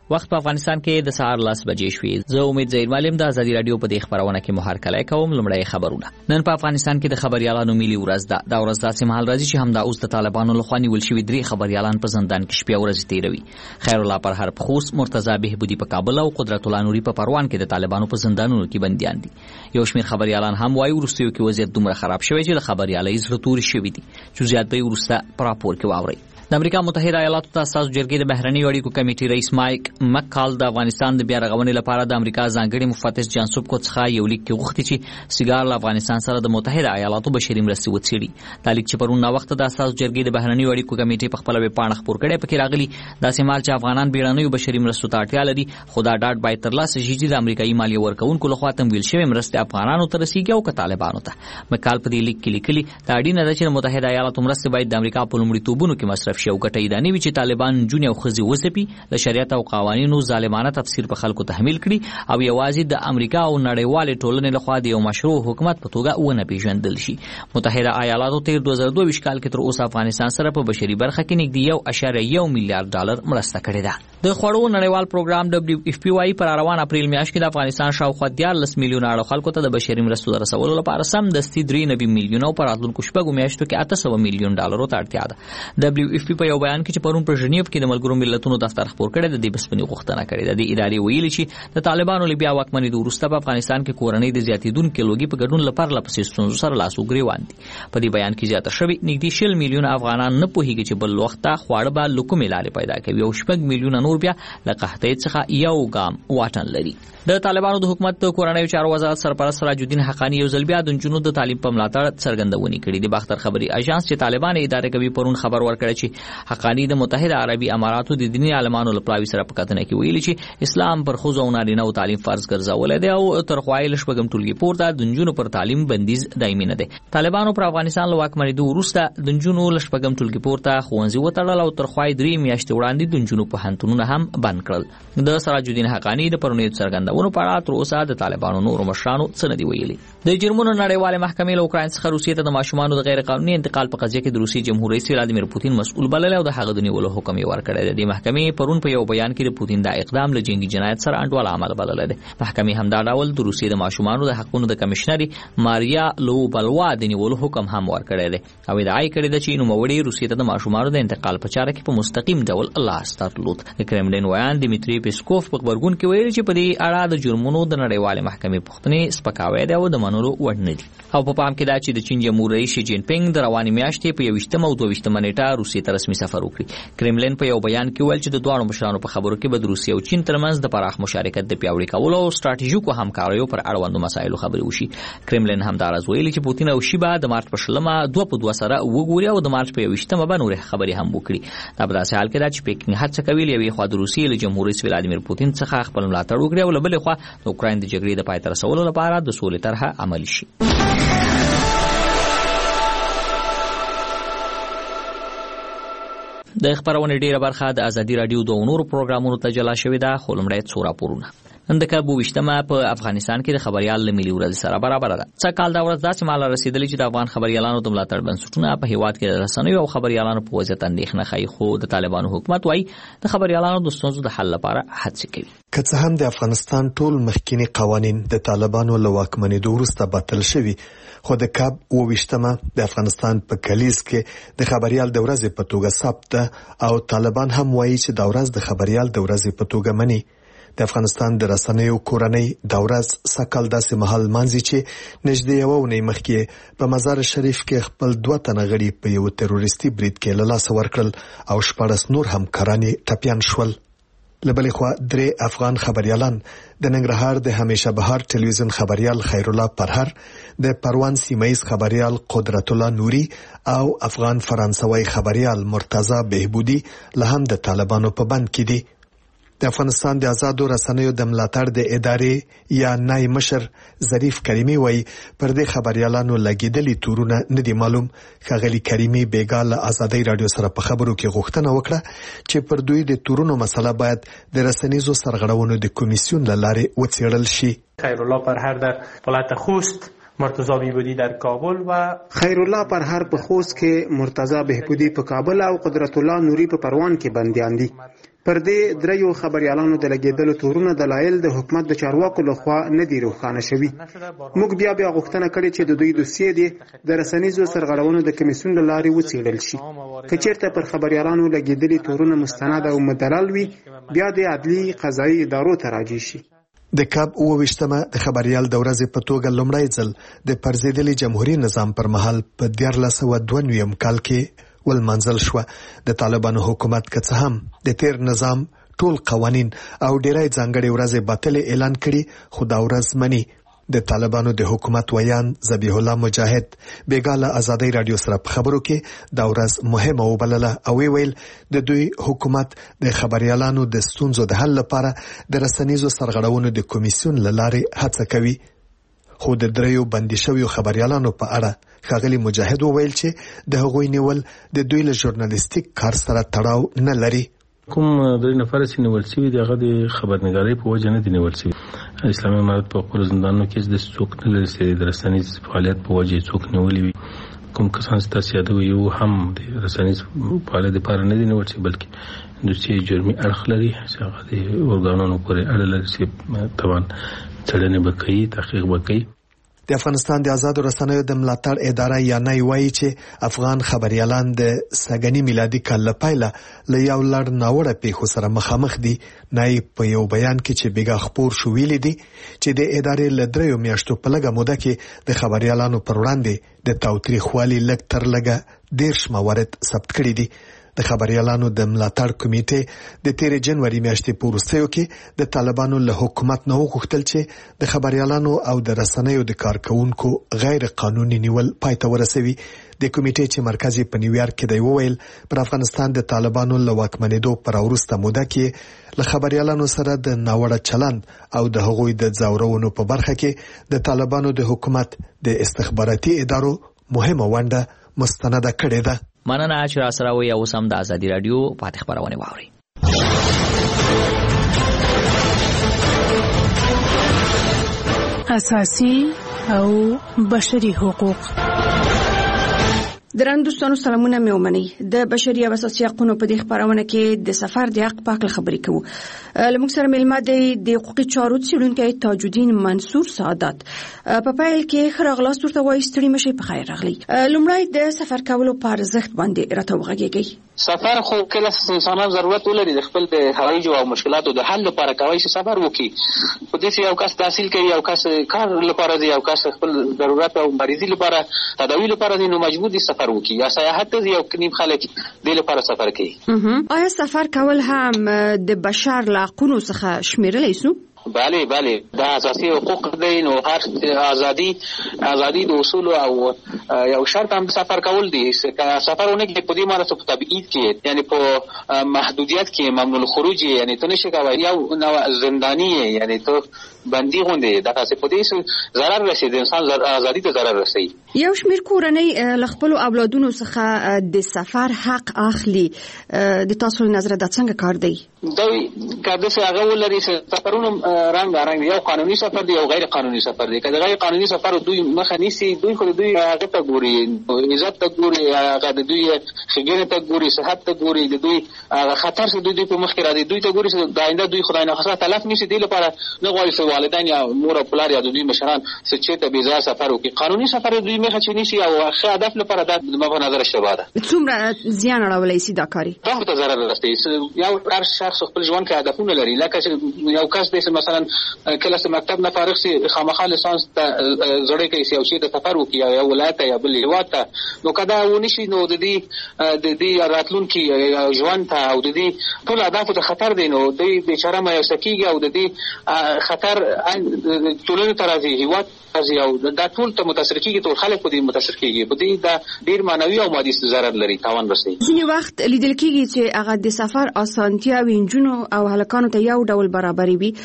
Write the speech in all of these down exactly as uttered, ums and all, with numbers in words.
وخت په افغانستان کې د سهار لس بجې شوې. زه امید زهیر معلم د ازادي رادیو په دې خبرونه کې مو هرکلی کوم. لومړی خبرونه. نن په افغانستان کې د خبريالانو ملي ورځ ده. دا ورځ داسې مهال راځي چې همدا اوس د طالبانو لخوا نیول شوي درې خبريالان په زندان کې شپې ورځې تیروي. خیر الله پرهر پخوس، مرتضی بهبودی په کابل او قدرت الله نوري په پروان کې د طالبانو په زندانونو کې بنديان دي. یو شمېر خبريالان هم وايي وروستیو کې وضعیت دومره خراب شوی چې د خبريالۍ زړه توري شوي دي. چې زیات به وروسته په راپور کې واوري. د امریکا متحده ایالاتو ته اساس جرګې د بهرنی اړیکو کمیټې رئیس مایک مکال د افغانستان د بیا رغونې لپاره د امریکا ځانګړي مفتش جان سوبکو څخه یو لیک کې غوښتي چې سیګار له افغانستان سره د متحده ایالاتو بشري مرستې وڅېړي. دا لیک چې پرون نا وخت د اساس جرګې د بهرنی اړیکو کمیټې په خپل ویبپاڼه خپور کړی پکې راغلي داسې مال چې افغانان بیړنیو بشري مرستو ته اړتیا لري، خو دا ډاډ باید ترلاسه شي چې د امریکایي مالیه ورکوونکو لخوا تمویل شوې مرستې افغانانو ته رسیږي او که طالبانو ته. مکال په دې لیک کې لیکلي دا اړینه ده چې د متحده ایالاتو مرستې باید د امریکا په لومړیتوبونو کې مصرف شي او ګټه یې چې طالبان جونې او خزي وسپي د شریعت او قوانینو ظالمانه تفسیر په خلکو تحمیل کړي او یوازې د امریکا او نړیوال ټولنې لخوا د یو مشروع حکومت په توګه ونه پیژندل شي. متحده ایالاتو تیر دوه زره دوه کال کې تر اوسه افغانستان سره په بشري برخه کې نږدې یو اعشاریه یو میلیارډ ډالر مرسته کړې ده. د خوړو نړیوال پروګرام دبليو اف پی وايي پر روان اپریل میاشت کې د افغانستان شاوخوا دیارلس میلیونه اړو خلکو ته د بشري مرستو رسولو لپاره سم دستي درې نوي میلیونه او پر راتلونکو شپږو میاشتو کې اته سوه میلیون ډالرو ته اړتیا ده. دبليو اف پی په یو بیان کې چې پرون په ژنیو کې د ملګرو ملتونو دفتر خپور کړی د دې بسپنی غوښتنه کړې ده. د ادارې ویلي چې د طالبانو لبیا واکمنۍ د وروسته په افغانستان کې کورنۍ د زیاتیدونکو لوګي په ګډون لپاره لپسې ستونزو سره لاس وګریوان دي. په دې بیان کې زیاته شوی نږدې شل میلیونه افغانان نه پوهیږي چې بل وخت خواړه به لکومې لارې پیدا کوي او شپږ میلیونه نور بیا له قحطۍ څخه یو ګام واټن لري. د طالبانو د حکومت د کورنۍ چارو وزارت سرپرست سراج الدین حقانی یو ځل بیا د جنونو د تعلیم په ملاتړ څرګندونې کړې. د باختر خبري اژانس چې طالبان ادارې کوي پرون خبر ورکړی چې حقانی د متحده عربي اماراتو د دیني عالمانو لپاره سره په کتنه کې ویلي چې اسلام پر ښځو او نارینه‌و تعلیم فرض ګرځولې دی او تر خوایل شپږم ټولګي پورته د نجونو پر تعلیم بندیز دایمي نه دی. طالبانو پر افغانستان له واکمنۍ وروسته د نجونو له شپږم ټولګي پورته ښوونځي وتړل او تر خوای درې میاشتې وړاندې د نجونو پوهنتونونه هم بند کړل. د سراج الدین حقانی د پرونی څرګندونو په اړه تر اوسه د طالبانو نورو مشرانو څه نه دی ویلي. د جرمونو نړیواله محکمې له اوکراین څخه روسیې ته د ماشومانو د غیر قانوني انتقال په قضیه کې د روسي جمهور رئیس ولادیمیر پوتین مسؤل بلل او د هغه د نیولو حکم یې ورکړی دی. د محکمې پرون په یو بیان کې د پوتین دا اقدام له جنگي جنایت سره انډول عمل بلل دی. محکمې هم دا ډول د روسیې د ماشومانو د حقوقو د کمشنري ماریا لوبلوا د نیولو حکم هم ورکړی دی او ادعا یې کړې ده چې نوموړي روسیې ته د ماشومانو د انتقال په چاره کې په مستقیم ډول لاس درلود. د کرملین ویان دیمیتری پیسکوف په خبرګون کې ویلي چې په دې اړه د جرمونو د نړیوالې محکمې پوښتنې سپکاوی دی او د منلو وړ نه دي. او په پام کې دا چې د چین جمهور رئیس شي جین پینګ د روانې میاشتې په یوویشتمه او دوه نیټه روسیې ته رسمي سفر وکړي. کرملین په یو بیان کې ویل چې د دواړو مشرانو په خبرو کې به د روسیې او چین ترمنځ د پراخ مشارکت د پیاوړي کولو او ستراتیژیکو همکاریو پر اړوندو مسایلو خبرې وشي. کرملین هم دا راز ویلي چې پوتین او شي به د مارچ په شلمه دوه په دوه سره وګوري او د مارچ په یوویشتمه به نورې خبرې هم وکړي. دا په داسې حال کې ده چې پیکینګ هڅه کوي له یوې خوا د روسیې له جمهور رئیس ولادیمیر پوتین څخه خپل ملاتړ وکړي او له بلې خوا د اوکراین د جګړې د پای ته رسولو لپاره د سولې طرحه عملي شي. د خبرونې ډیره برخه د ازادي رادیو د نورو پروګرامونو ته جلا شوې ده. خو لومړی څو راپورونه. نن د کابو وشتمه په افغانستان کې د خبريال له ملي ورځ سره برابر ده. څه کال دا ورځ داسې مال رسیدلې چې د افغان خبريالانو د ملاتړ بنسټونه په هیواد کې د رسنیو او خبريالانو په وضعیت اندېښنه ښیي، خو د طالبانو حکومت وايي د خبريالانو د ستونزو د حل لپاره هڅې کوي. که څه هم د افغانستان ټول مخکینی قوانین د طالبانو له واکمنۍ وروسته باطل شوي، خو د کاب اوویشتمه د افغانستان په کلیز کې د خبريال د ورځې په توګه ثبت ده او طالبان هم وایي چې د ورځ د خبريال د ورځې په توګه مني. د افغانستان د رسنیو کورنۍ د ورځ سکل داسې محل مانځي چې نږدې یو اونۍ مخکې په مزار شریف کې خپل دوه تنه غړي په یو تروریستي برید کې له لاسه ورکړل او شپږ نور هم کرانې ټپيان شول. لبلې خوا درې افغان خبريالان د ننګرهار د همیشه بهار ټلویزیون خبريال خیر الله پرهر، د پروان سیمایز خبريال قدرت الله نوري او افغان فرانسوي خبريال مرتضی بهبودی له هم د طالبانو په بند کې دي. د افغانستان د آزادو رسنیو د ملاتړ د ادارې یا نای مشر ظریف کریمی وایي پر دې خبريالانو لګیدلي تورونه نه دي معلوم. ښاغلي کریمی بیګا له ازادي رادیو سره په خبرو کې غوښتنه وکړه چې پر دوی د تورونو مسله باید د رسنیزو سرغړونو د کمیسیون له لارې وڅېړل شي. خیر الله پرهر در ولایت خوست مرتضی بهبودی در کابل و خیرالله پرهر په خوست کې، مرتضی بهبودی په کابل او قدرت الله نوري په پروان کې بندیان دي. پر دې دریو خبريالانو د لګیدلو تورونه دلایل د حکومت د چارواکو لخوا نه دي روښانه شوي. موږ بیا بیا غوښتنه کړې چې د دوی دوسیې دي د رسنیزو سرغړونو د کمیسیون له لارې وڅېړل شي. که چېرته پر خبريالانو لګیدلي تورونه مستند او مدلل وي، بیا د عدلي قضایي ادارو ته راجع شي. د کاب اوویشتمه د خبريال د ورځې په توګه لومړی ځل د پرزیدلي جمهوریت نظام پر مهال په دیارلس سوه دوه نوي کال کې ولمنځل شو. د طالبانو حکومت که څه هم د تیر نظام ټول قوانین او ډیری ځانګړي ورځې باطل اعلان کړي، خو دا ورځ مني. د طالبانو د حکومت ویان ذبیح الله مجاهد بیګاله ازادي رادیو سره په خبرو کې دا ورځ مهمه وبلله او ویل د دوی حکومت د خبريالانو د ستونزو د حل لپاره د رسنیزو سرغړونو د کمیسیون لارې هڅه کوي. خو د دریو بندي شویو خبريالانو په اړه ښاغلي مجاهد وویل چې د هغوی نیول د دوی له ژورنالیستیک کار سره تړاو نه لري. کوم درې نفر چې نیول شوي دي هغه د خبرنګارۍ په وجه نه دي نیول شوي. اسلامي امارت په خپلو زندانونو کې د څوک نه لري چې د رسنیز فعالیت په وجه څوک نیولي وي. کوم کسان چې تاسو یادوي یو هم د رسنیز فعالیت لپاره نه دي نیول شوي، بلکې دوی جرمي اړخ لري چې هغه د ارګانونو پورې اړه لري چې طبعا څېړنې به کوي، تحقیق به کوي. د افغانستان د آزادو رسنیو د ملاتړ اداره یا نه وایي چې افغان خبريالان د سګنی میلادي کال له پیله له یو لړ ناوړه پیښو سره مخامخ دي. نه په یو بیان کې چې بیګا خبر شو ویلي دي چې د ادارې له دریو میاشتو په لږه موده کې د خبريالانو پر وړاندې د تاوتریخوالي لږ تر لږه دیرش موارد ثبت کړي دي. د خبريالانو د ملاتړ کمیټې د تیر جنوري میاشتې په وروستیو کې د طالبانو له حکومت نه وغوښتل چې د خبريالانو او د رسنیو د کارکونکو غیر قانوني نیول پای ته ورسوي. د کمیټې چې مرکز په نیویارک کې دی وویل پر افغانستان د طالبانو له واکمنېدو پر وروسته موده کې له خبريالانو سره د ناوړه چلند او د هغوی د ځورونو په برخه کې د طالبانو د حکومت د استخباراتي ادارو مهمه ونډه مستنده کړې ده. مننه چې را سره وي. اوس هم د ازادي رادیو پاتې خبرونه واوري. اساسي او بشري حقوق. درنو دوستانو سلامونه مې ومنئ. د بشري او اساسي حقوقو په دې خبرونه کې د سفر د حق په اړه خبرې کوو. لمونږ سره ملما دی د حقوقي چارو څېړونکی تاج الدین منصور سعادت. په پیل کې ښه راغلاست ورته وایي. ستړي مشئ، په خیر راغلی. لومړی د سفر کولو په ارزښت باندې راته وغږیږئ. سفر خو کله انسانان ضرورت ولري د خپل د هوایي او مشکلاتو د حل لپاره کوي چې سفر وکړي. په دې چې یو کس تحصیل کوي، یو کس کار لپاره دی، یو کس خپل ضرورت او مریضي لپاره تداوی لپاره دی، نو مجبور دي سفر وکړي. یا سیاحت ته یو کنیم خلک د لپاره سفر کوي. آیا سفر کول هم د بشر له حقوقو څخه شمیرل شي؟ بله بله دا اساسي حقوق دي. نو هر ازادي ازادي د اصول او یو شرط هم سفر کول دي. سفرونه کې په دې معنی څه تبعید کې یعنی په محدودیت کې ممنوع الخروج یعنی ته نشي کولای یو نو زندانی یعنی ته بندي غونډه دا څه په دې ضرر رسي، د انسان ازادي ته ضرر رسي. یو شمیر کورنۍ ل خپل اولادونو څخه د سفر حق اخلي. د تاسو نظر د څنګه کار دی؟ دوی کله چې هغه ولري سفرونه رنګ رنګ یو قانوني سفر دی او غیر قانوني سفر دی. کله غیر قانوني سفر دوی مخه نیسي، دوی خو دوی هغه ته ګوري، عزت ته ګوري، هغه د دوی خګینه ته ګوري، صحت ته ګوري، د دوی خطر څخه دوی په مخ کې را دي، دوی ته ګوري چې د آینده دوی خدای نه خاصه تلف نشي. دی لپاره نه غواړي چې والدین یا مور او پلار یا دوی مشران چې ته بيزار سفر وکړي. قانوني سفر دوی مخه چي نشي او ښه هدف لپاره د په نظر شوه ده. څومره زیان اړولای شي دا کاری؟ دا ته ضرر رسي. یو هر شخص خپل ژوند کې هدفونه لري. لکه چې یو کس د مثلا کله چې مکتب نه فارغ شي، خامخا لیسانس ته زړه کې یو شي د سفر وکړي یا ولایت یا بل هیواد ته، نو کدا ونشي نو د دې د دې راتلونکي ژوند ته او د دې ټول اهداف ته خطر دی. نو د بیچاره مې سکیږي او د دې خطر ټولنه ته راځي، هیواد راځي او دا ټول ته متاثر کیږي، ټول خلک په دې متاثر کیږي. په دې دا ډیر معنوي او مادي ضرر لري، تاوان رسي. ځینې وخت لیدل کیږي چې هغه د سفر اسانتیا وینجونو او هلکانو ته یو ډول برابرې وي،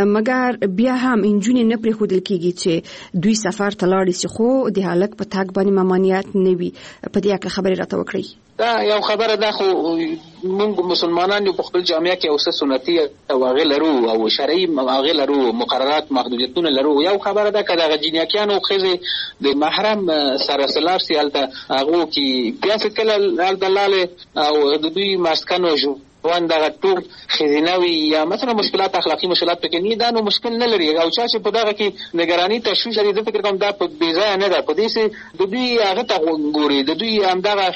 مګر بیا هم انجونې نه پرې خودل کیږي چې دوی سفر ته لاړ شي، خو د هلک په تګ باندې ممانعت نه وي. په دې اړه خبرې راته وکړئ. دا یو خبره ده خو موږ مسلمانان یو په خپل جامعه کې اوسه سنتي او هغه لرو او شرعي هغه لرو مقررات محدودیتونه لرو. یو خبره ده کله غجینیاکیان او خزه د محرم سره سلار سیالته هغه کې بیا څه کله دلاله او د دوی مسکنو جو وان دا ټول خزینوي یا مثلا مشکلات اخلاقی مشکلات پکې نه دا نو مشکل نه لري او چا چې په دغه کې نگرانی تشویش لري د فکر کوم دا په بیځای نه ده په دې سه د دوی هغه ته ګوري د دوی هم دغه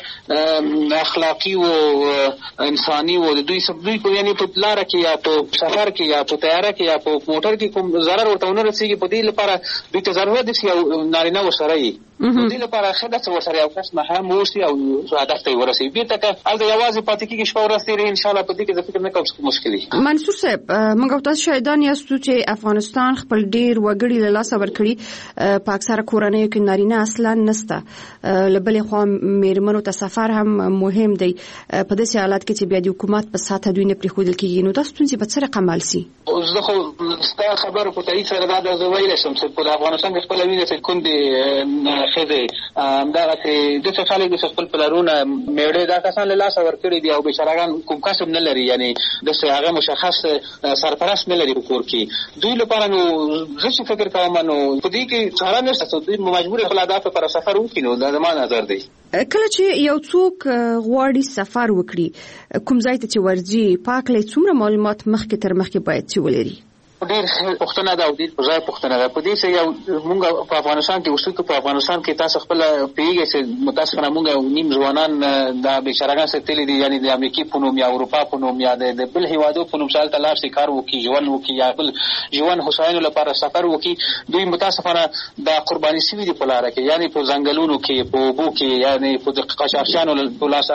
اخلاقی او انساني او د دوی سب دوی په یعنی په لار کې یا په سفر کې یا په تیاره کې یا په موټر کې کوم ضرر ورته نه رسیږي په دې لپاره دوی ته ضرورت دي چې نارینه ورسره وي د دې لپاره خدای ورسره یو کس مهم وشي او هدف ته ورسي به تک الته یوازې پاتې کېږي شپه ورسره ان شاء الله په دې کې د فکر نه کوم مشکلي. منصور صاحب موږ تاسو شاهدان یاستو چې افغانستان خپل ډیر وګړي له لاس ورکړي په اکثره کورنیو کې نارینه اصلا نسته لبلې خو میرمنو ته سفر هم مهم دی په داسې حالات کې چې بیا د حکومت په ساته دوی نه پریښودل کېږي نو تاسو څنګه په څه رقم مالسي زه خو ستا خبر په تایید سره دا د ویل شم چې په افغانستان کې خپل وینې چې کوم دي خزه دا چې د څه خلک د خپل پلارونه میړې دا کسان له لاس ورکړي دي او بشرغان کوم کسب نه لري یعنی د څه هغه مشخص سرپرست نه لري په کور کې دوی لپاره نو زه چې فکر کوم نو په دې کې څاره نشته دوی مجبور خپل اهداف پر سفر وکړي نو دا زما نظر دی. کله چې یو څوک غواړي سفر وکړي کوم ځای ته چې ورځي پاک لې څومره معلومات مخکې تر مخکې باید چې ولري؟ ډېر پښتنه دا او ډېر ځای پښتنه دا په دې چې یو موږ په افغانستان کې اوسو په افغانستان کې تاسو خپل پیږي چې متاسفانه موږ نیم ځوانان د بشرګان سره تللی دي یعنی د امریکای په نوم یا اروپا په نوم یا د بل هیوادو په نوم سره تلار شي کار وکي ژوند وکي یا بل ژوند حسین لپاره سفر وکي دوی متاسفانه د قرباني سوي دي په لار کې یعنی په ځنګلونو کې په بو کې یعنی په قشاشانو په لاس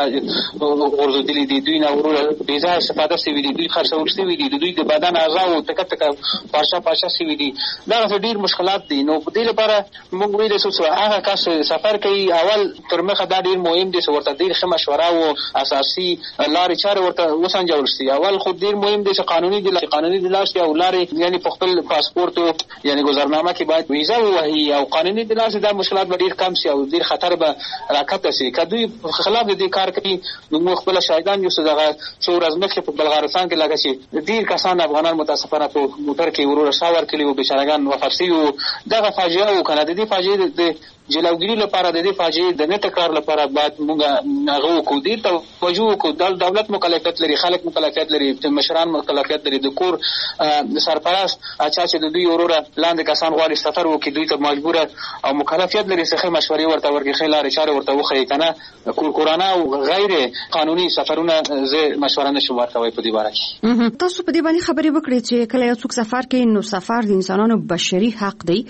ورزدلي دي دوی نه ورول بيځه استفاده سوي دي دوی خرڅول سوي دي دوی د بدن اعضاء او تک تک پاشا پاشا سوي دي دا ډیر مشکلات دي نو په دې لپاره موږ ویل چې هغه کس سفر کوي اول تر مخه دا ډیر مهم دي چې ورته ډیر ښه مشوره او اساسي لارې چارې ورته وسنجول شي. اول خو ډیر مهم دي چې قانوني دي قانوني دي لاسي او لارې یعنی په خپل پاسپورت یعنی گذرنامه کې باید ویزا وهي او قانوني دي لاسي دا مشکلات ډیر کم شي او ډیر خطر به راکته شي کدوې خلاف دې کار کوي نو موږ خپل شاهدان یو څه دغه څو ورځې مخکې په بلغارستان کې لګا شي ډیر کسان افغانان متاسفانه په موټر کې ورور شاور کلی او بشرګان وفرسي او دغه فاجعه او کنه د دې فاجعه د جلوګری لپاره د دې فاجعه د نه تکرار لپاره باید موږ هغه کو دي توجه کو د دولت مکلفیت لري خلک مکلفیت لري مشران مکلفیت لري د کور سرپرست اچھا چې د دوی اورور لاندې کسان غواړي سفر وکړي دوی ته مجبور او مکلفیت لري څخه مشورې ورته ورکړي خلاره چاره ورته وخی کنه کور کورانه او غیر قانوني سفرونه زه مشوره نشم ورکوي په دې باره کې. تاسو په دې باندې خبرې وکړئ چې کله یو څوک سفر کوي نو سفر د انسانانو بشري حق دی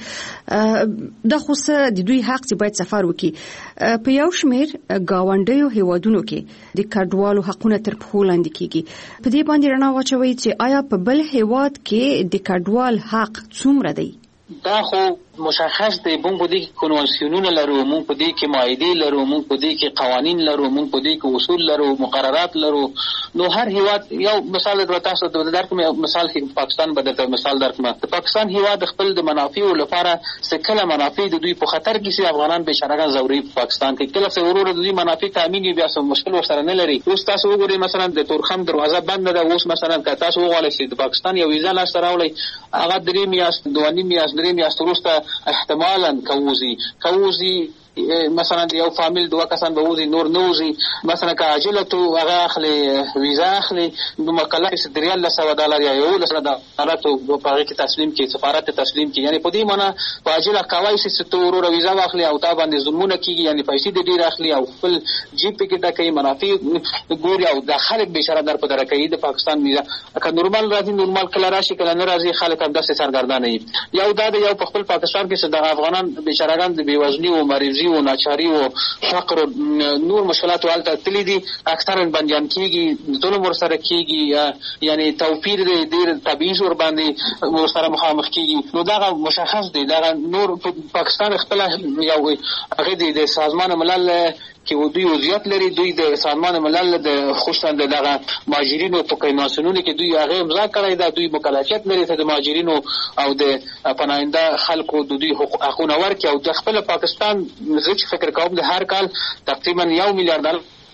د خو څه د دوی حق چې باید سفر وکړي په یو شمیر گاونډیو هیوادونو کې د کډوالو حقونه تر پښو لاندې کیږي په دې باندې رڼا واچوي چې آیا په بل هیواد کې د کډوال حق څومره دی؟ دا خو مشخص دی مونږ په دې کې کنوانسیونونه لرو مونږ په دې کې معاهدې لرو مونږ په دې کې قوانین لرو مونږ په دې کې اصول لرو مقررات لرو نو هر هیواد یو مثال د تاسو د درکمه مثال کې پاکستان بدلته مثال درکمه د پاکستان هیواد خپل د منافع لپاره سکله منافع د دوی په خطر کې سي افغانان به شرګان زوري په پاکستان کې کله څه ورور د دوی منافع تامین بیا څه مشکل ورسره نه لري اوس تاسو وګورئ مثلا د تورخم دروازه بند ده اوس مثلا که تاسو وغواړئ چې د پاکستان یو ویزا لاس راوړئ هغه درې میاشت دوه نیم میاشت درې میاشت وروسته احتمالاً کوزي کوزي مثلا یو فامیل دوه کسان به وځي نور نوځي مثلا که عاجله تو هغه اخلي ویزا اخلي نو مکلف ست ریال له سو ډالر یا یو لسره ډالر ته په هغه کې تسلیم کې سفارت تسلیم کې یعنی په دې معنی په عاجله کوي چې تو ورو ویزا واخلي او تا باندې ظلمونه کیږي یعنی پیسې دې ډیر اخلي او خپل جیب کې دا کوي منافع ګوري او د خلک به شرع در په در کوي د پاکستان ویزا که نورمال راځي نورمال کله راشي کله نه راځي خلک هم داسې سرګردانه وي یو دا یو په خپل پاکستان کې د افغانان به شرعان د بیوزنی او مریضي او ناچاری او فقر نور مشکلات ولته تللی دي اکثرا بنديان کیږي ظلم ورسره کیږي یعنی توفیر دې ډیر تبعیض ور باندې ورسره مخامخ کیږي نو دا مشخص دي دا نور پاکستان خپل یو هغه د سازمان ملل کې دوی وضعیت لري دوی د سازمان ملل د خوشتند دغه مهاجرینو په کنوانسیونونو کې دوی هغه امضا کړی دا دوی مکلفیت لري ته د مهاجرینو او د پناهنده خلکو د دوی حقوقونه ورکړي او د خپل پاکستان زه فکر کوم د هر کال تقریبا یو میلیارډ ډالر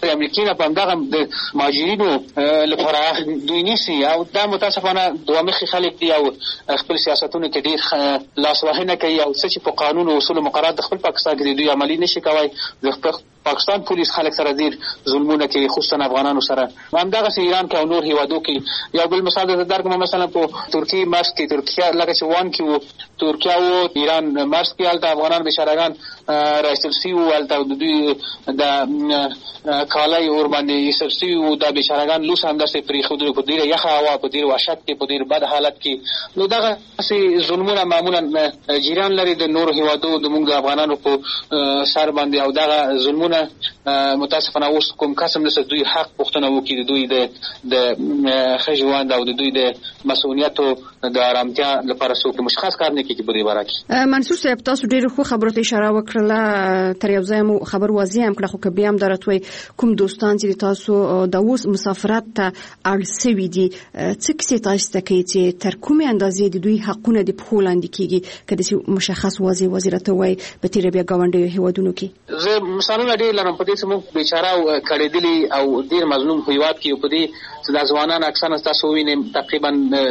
امریکای نه په دغه د مهاجرینو لپاره دوی نیسي او دا متاسفانه دوه مخې خلک دي او خپل سیاستونو کې ډیر لاسوهنه کوي او څه چې په قانون او اصول مقررات د خپل پاکستان کې دوی عملی نشي کوي. د پاکستان پولیس خلک سره ډیر ظلمونه کوي خصوصا افغانانو سره. همدغه ایران کې او نور هیوادو کې یو بل مثال د درګم مثلا په ترکیه مرز کې ترکیه لکه چې وان کې وو ترکیه او ایران مرز کې الته افغانان بشارهګان رئیس السی او الته د دوی د کالای اور باندې سرسی او د بشارهګان لوس هم داسې پری خو د ډیره یخه هوا په ډیر وحشت کې په ډیر بد حالت کې. نو دغه سي ظلمونه معمولا جیران لري د نور هیوادو د موږ د افغانانو په سر باندې او دغه ظلمونه متاسفانه اوس کوم قسم نس دوی حق پښتنه وکړي د دوی د د خجوان او د دوی د مسؤلیت او د آرامتیا لپاره څوک مشخص کار نه کوي په دې باره کې. منصور صاحب تاسو ډیر خو خبرو ته اشاره وکړه تر یو ځای مو خبر واضح هم کړه خو که بیا هم درته کوم دوستان چې تاسو د اوس مسافرت ته اړسوي دي څه کیسه تاسو ته کوي چې تر کومه اندازې د دوی حقونه د پولاند کېږي کله مشخص واضح وزارت وای په تیر بیا گاونډي هیوادونو کې. زه مثالونه ډیر لرم په دې چې موږ بیچاره او کړېدلي او ډیر مظلوم هیواد کې په دې چې د ځوانان اکثر تاسو وینئ تقریبا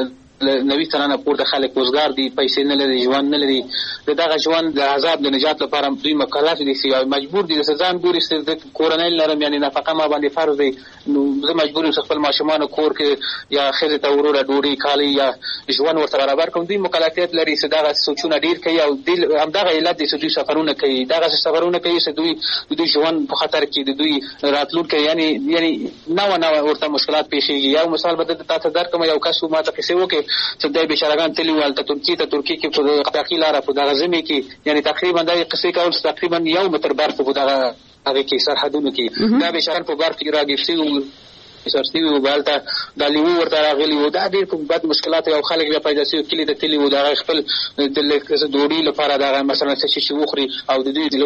نوي سلنه پورته خلک وزګار دي پیسې نه لري ژوند نه لري دغه ژوند د عذاب د نجات لپاره دوی مکلف دي چې مجبور دي چې ځان ګوري چې د کورنۍ لرم یعنی نفقه ما باندې فرض دی نو زه مجبور یم خپل ماشومان کور کې یا خزه ته وروره ډوډۍ کالی یا ژوند ورته برابر کوم. دوی مکلفیت لري چې دغه سوچونه ډیر کوي او همدغه علت دي چې دوی سفرونه کوي دغه سفرونه کوي چې دوی د دوی ژوند په خطر کې د دوی راتلونکي یعنی یعنی نو نو ورته مشکلات پیښیږي. یو مثال به تاسو درکوم یو کس ما ته کیسه وکړي چې د بشارهګان تلی ولته ترکیه ته ترکیه کې په قطاقی لاره په دغه ځمې کې یعنی تقریبا د قصې کول تقریبا یو متر برف په دغه هغه کې سرحدونو کې دا بشارهګان په برف کې راګرځي سرسي او بالته د لیو ورته راغلي و دا ډېر کوم بد مشکلات او خلک بیا پیدا شي کلی د تلی و دا خپل د لکه دوړي لپاره دا مثلا څه شي وخوري او د دې د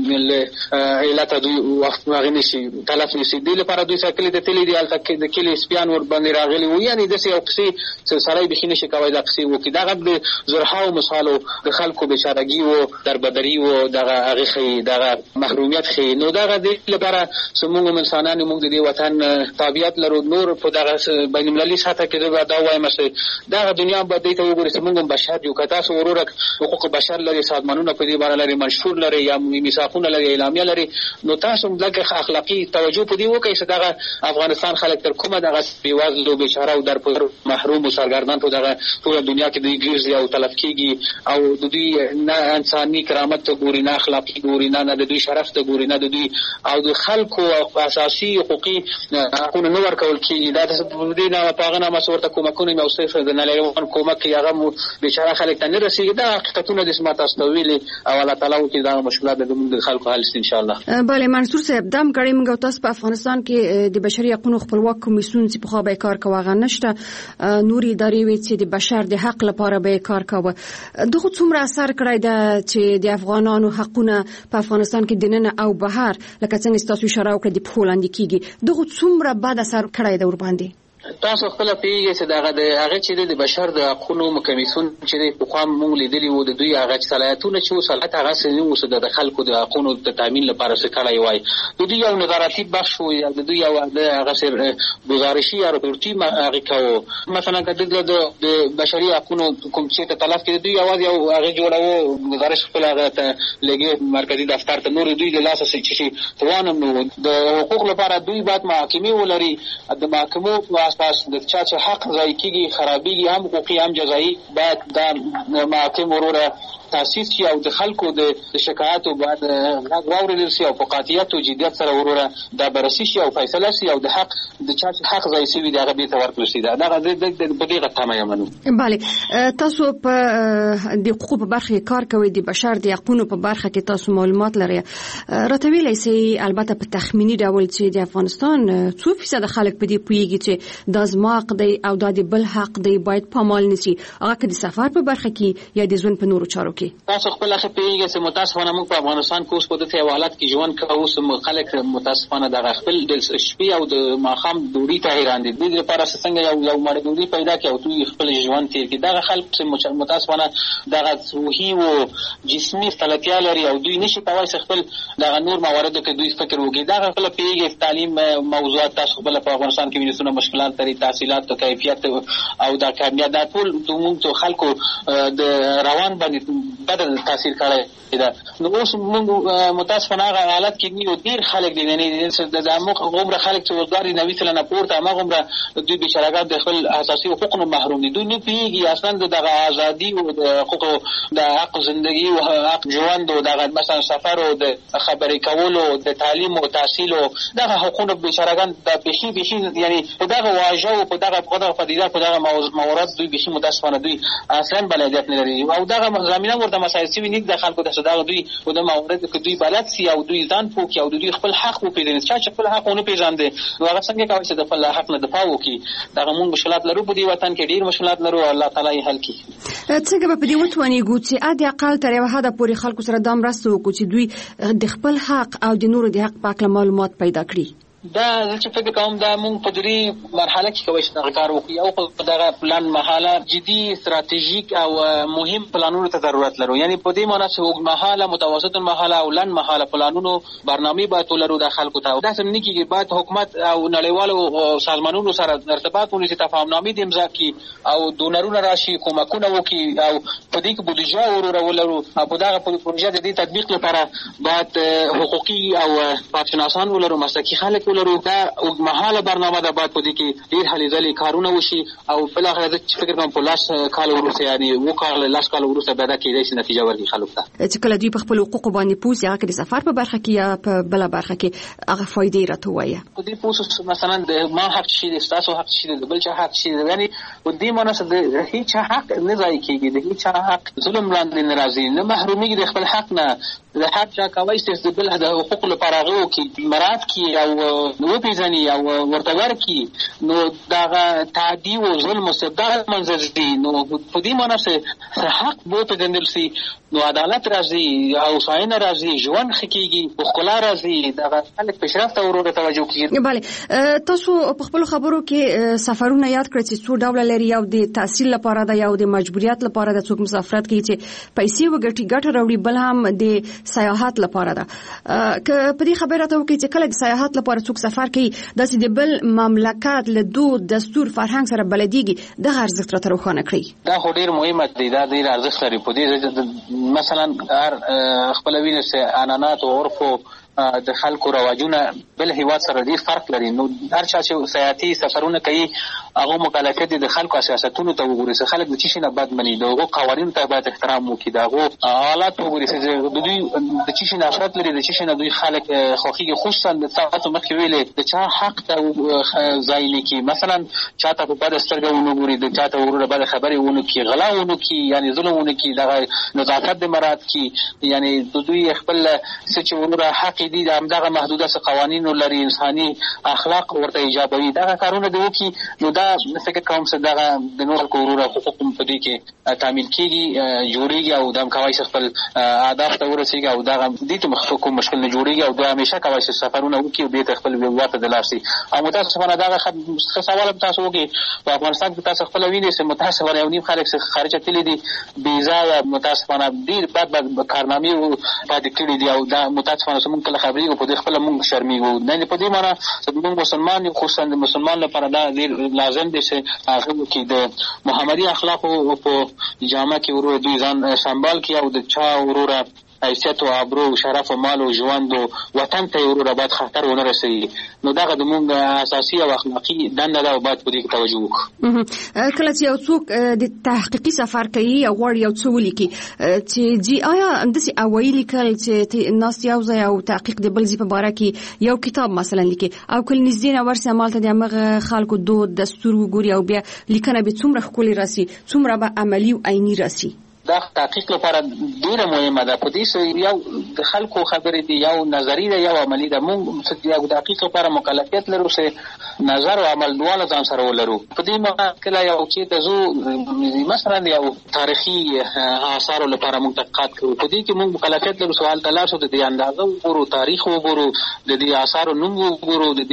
لوګل علت دوی وخت ماغني شي تلف نشي د لپاره دوی سکلی د تلی دی الته د کلی سپیان ور باندې راغلي و یعنی د څه یو قصې سړی بخینه شي کوي د قصې و کې دا غد زرحاو مثالو د خلکو بشارګي و دربدري و دغه هغه خي دغه محرومیت خي نو دغه د لپاره سمون انسانانو موږ د دې وطن تابع لرو نور په دغه بین المللي سطح کې دا وایم چې دغه دنیا به دې ته وګوري چې موږ بشر یو کتا سو ورور حقوق بشر لري سازمانونه په دې باندې لري منشور لري یا میثاقونه لري اعلامیه لري نو تاسو دغه اخلاقی توجه په دې وکړئ چې دغه افغانستان خلک تر کومه دغه بیوازلو بیچاره او در پر محروم او سرګردان په دغه ټول دنیا کې دوی ګرځي او تلف کیږي او د دوی نه انساني کرامت ته ګوري نه اخلاقی ګوري نه د دوی شرف ته ګوري نه د دوی او د خلکو اساسي حقوقي حقوق نو ورکول کیږي دا د دې نه پاغه نه مسورته کومکونه مې اوسه د نړیوال کومک هغه بیچاره خلک ته نه رسیږي دا حقیقتونه د سمات استویل او الله تعالی کې دا مشکلات د خلکو حل ان شاء الله. بله منصور صاحب دم غړي موږ تاسو په افغانستان کې د بشري حقوقو خپلواک کمیسیون چې په خو به کار کوي نشته نوري ادارې وي چې د بشر د حق لپاره به کار کوي دغه څومره اثر کړی دا چې د افغانانو حقونه په افغانستان کې دننه او بهر لکه څنګه تاسو اشاره وکړه د پولاند کېږي دغه څومره بعد اثر کړی دا ور باندې تاسو خپل پیږئ چې دغه د هغه چې د بشر د حقوقو کمیسیون چې په خام مونږ لیدلی وو د دوی هغه صلاحیتونه چې صلاحیت هغه سني وو د خلکو د حقوقو د تامین لپاره څه کړی وای د دوی یو نظارتي بخش وو یا د دوی یو هغه سر گزارشي یا رپورټي هغه کاوه مثلا د بشري حقوقو کوم چې تلف کړي دوی اواز یو هغه جوړاوه گزارش خپل هغه ته لګي مرکزی دفتر ته نور دوی د لاسه چې توانم نو د حقوق لپاره دوی بعد محاکمه ولري د محاکمو اساس د چا چې حق ځای کیږي خرابېږي هم حقوقي هم جزایي باید د محاکم وروره تاسیس کی او د خلکو د شکایت او بعد غږ واورېدل شي او په قاطعیت او جدیت سره وروره د بررسي شي او فیصله شي او د حق د چا چې حق ځای شي د هغه به تورکل شي دا د په دې غته مېمنو. بله تاسو په د حقوقو په برخه کار کوي د بشر د حقوقو په برخه کې تاسو معلومات لري راته ویلای شي البته په تخمینی ډول چې د افغانستان څو فیصد خلک په دې پوهیږي چې د ازما حق دی او د بل حق دی باید پامال نشي هغه د سفر په برخه کې یا د ژوند په نورو چارو کې تاسو خپل اخی پیږئ چې متاسفانه موږ په افغانستان کې اوس په دغه حالت کې ژوند کوو چې خلک متاسفانه د خپل د شپې او د ماښام ډوډۍ ته حیران دي. د دې لپاره څنګه یو یو مړ ډوډۍ پیدا کړي او دوی خپل ژوند تیر کړي. دغه خلک چې متاسفانه دغه روحي او جسمي ستړیا لري او دوی نشي کولای چې خپل دغه نور مواردو کې دوی فکر وکړي. دغه خپل پیږي تعلیم موضوعات تاسو خپل په افغانستان کې وینئ څونه مشکلات لري، تحصیلات او کیفیت او د کامیاب د ټول دومره خلکو د روان باندې بدل تاثیر کړی دا. نو اوس موږ متاسفانه هغه حالت کې نیو ډیر خلک دي نه د اموخ عمر خلک چې وزګاری نوي سلنه پورته هغه عمر دوی بشراګات د خپل اساسي حقوقو محروم دي. دوی نه پیږي اصلا د ازادي او د حقوقو د حق ژوندۍ او حق ژوند او د مثلا سفر او د خبرې کولو د تعلیم او تحصیل او دغه حقوقو بشراګان د بشي بشي یعنی په دغه واژه او په دغه په دغه پدیده په دغه موارد دوی بشي متاسفانه دوی اصلا بلدیت نه لري او دغه زمينه ورته مسایل سی ویني د خلکو د صدا دوی او د موارد کې دوی بلد سي او دوی ځان پوکي او دوی خپل حق وپیژني. چې خپل حق ونه پیژاندي نو هغه څنګه کوي چې د خپل حق نه دفاع وکړي. دغه موږ مشکلات لرو په دې وطن کې ډیر مشکلات لرو او الله تعالی یې حل کړي. څنګه په دې وتوانیږو چې ا دې اقل تر یو حد پورې خلکو سره د مرسته وکړي چې دوی د خپل حق او د نورو د حق په اړه معلومات پیدا کړي؟ دا چې فکر کوم دا موږ په دې مرحله کې کوي چې کار وکړو او په دغه پلان مرحله جدي استراتیژیک او مهم پلانونو ته ضرورت لرو. یعنی په دې معنی چې وګ مرحله متوسط مرحله او لن مرحله پلانونو برنامه باید ولرو د خلکو ته. دا سم نه کیږي باید حکومت او نړیوالو سازمانونو سره ارتباط ونیسي، تفاهمنامې د امضا کی او دونرونه راشي، کومکونه وکړي او په دې کې بودیجه ورولرو. په دغه پروژه د دې تطبیق لپاره باید حقوقي او پاتشناسان ولرو، مسلکي خلک ولرو. دا اوږدمهاله برنامه ده، باید په دې کې ډېر هلې ځلې کارونه وشي او بالاخره زه فکر کوم په لاس کال وروسته یعنې اووه کاله لاس کاله وروسته بیا دا کېدای شي نتیجه ورکړي خلکو ته. چې کله دوی په خپلو حقوقو باندې پوه سي، هغه که د سفر په برخه کې یا په بله برخه کې، هغه فایدې یې راته ووایه. په دې پوه سو مثلا د ما حق شي، د ستاسو حق شي، د بل چا حق شي، یعنې په دې معنی چې د هېچ حق نه ضایع کېږي، د هېچ حق ظلم لاندې نه راځي، نه محرومېږي د خپل حق نه. د حق چا کوی چې د بل د حقوقو لپاره هغه وکړي، مراعات کړي او وپېژني او ورته ورکړي، نو دغه تعدي او ظلم او استبداد منځ ځي. نو په دې معنی چې حق وپېژندل سي نو عدالت راځي او هوساینه راځي، ژوند ښه کېږي، ښکلا راځي، دغه خلک پیشرفت او ورو توجه کوي. بله، تاسو په خپلو خبرو کې سفرونه یاد کړئ چې څو ډوله لري، یو د تحصیل لپاره ده، یو د مجبوریت لپاره ده، څوک مسافرت کوي چې پیسې وګټي ګټه راوړي، بل هم د سیاحت لپاره ده. که په دې خبره راته وکړئ چې کله د سیاحت لپاره څوک سفر کوي داسې د بل مملکت له دود، دستور، فرهنګ سره بلدیږي، دغه ارزښت راته روښانه کړئ. دا خو ډېر مهمه دی، دا ډېر ارزښت لري. په دې مثلا هر خپل وینې چې عنعنات او عرف د خلکو رواجونه بل هیواد سره ډېر فرق لري. نو هر چا چې سیاحتي سفرونه کوي هغه مکلفیت د خلکو سیاستونو ته وګوري چې خلک د چی شي نه بد مني، د هغو قوانینو ته باید احترام وکړي، د هغو حالات وګوري چې د دوی د چی شي نفرت لري، د چی شي نه دوی خلک خوښیږي. خصوصا د تاسو مخکې ویلې د چا حق ته ځای نه کړي، مثلا چاته په بده سترګه ونه ګوري، د چاته وروره بده خبرې ونه کړي، غلا ونه کړي، یعنې ظلم ونه کړي، دغه نزاکت د مراعات کړي. یعنې د دوی خپل څه چې وروره حق دي د همدغه محدوده څه قوانینو لري، انساني اخلاق ورته ایجابوي، دغه کارونه دې وکړي. نو دا فکر کوم چې دغه د نور خلکو وروره حقوق په دې کې تعمیل کېږي، جوړېږي او دا هم کولی چې خپل اهداف ته ورسېږي او دغه دې ته کوم مشکل نه جوړېږي او دوی همیشه کولی چې سفرونه وکړي او بېرته خپل هېواد ته د لاړ شي. او متاسفانه دغه ښه سوال هم تاسو وکړئ، په افغانستان کې تاسو خپله وینئ چې متاسفانه یو نیم خلک چې خارجه تللي دي بېزا یا متاسفانه ډېر بد بد کارنامې پاتې کړي دي او دا متاسفانه چې مونږ کله خبرېږو په دې خپله مونږ شرمېږو. نه په دې معنی چې مونږ مسلمان یو، خصوصا د مسلمان لپاره دا ډېر لازم دی چې هغه وکړي د محمدي اخلاقو په جامه کې وروره دوی ځان سنبال کړي او د چا وروره حیثیت او ابرو، شرف او مال او ژوند او وطن ته وروره باید خطر ونه رسوي. نو دغه د مونږ اساسي او اخلاقي دنده ده او باید په دې کې توجه وکړو. کله چې یو څوک د تحقیقي سفر کوي او غواړي یو څه ولیکي چې جی آیا همداسې هوایي لیکل چې ناست یو ځای او تحقیق د بل ځای په باره کې یو کتاب مثلا لیکي او کله نږدې نه ورسي همالته د همغه خلکو دود، دستور وګوري او بیا لیکنه به څومره ښکلې راسي، څومره به عملي او عیني راسي؟ دا تحقیق لپاره ډیره مهمه ده. په دې یو د خلکو خبرې دي، یو نظری ده، یو عملی ده. موږ یو تحقیق لپاره مکلفیت لرو چې نظر او عمل دواړه ځان سره ولرو. په دې معنی کله یو چې د زو مثلا یو تاریخي آثار لپاره موږ تحقیقات کوو، په دې کې موږ مکلفیت لرو سوال تلاش د دې اندازه وګورو، تاریخ وګورو، د دې آثار نوم وګورو، د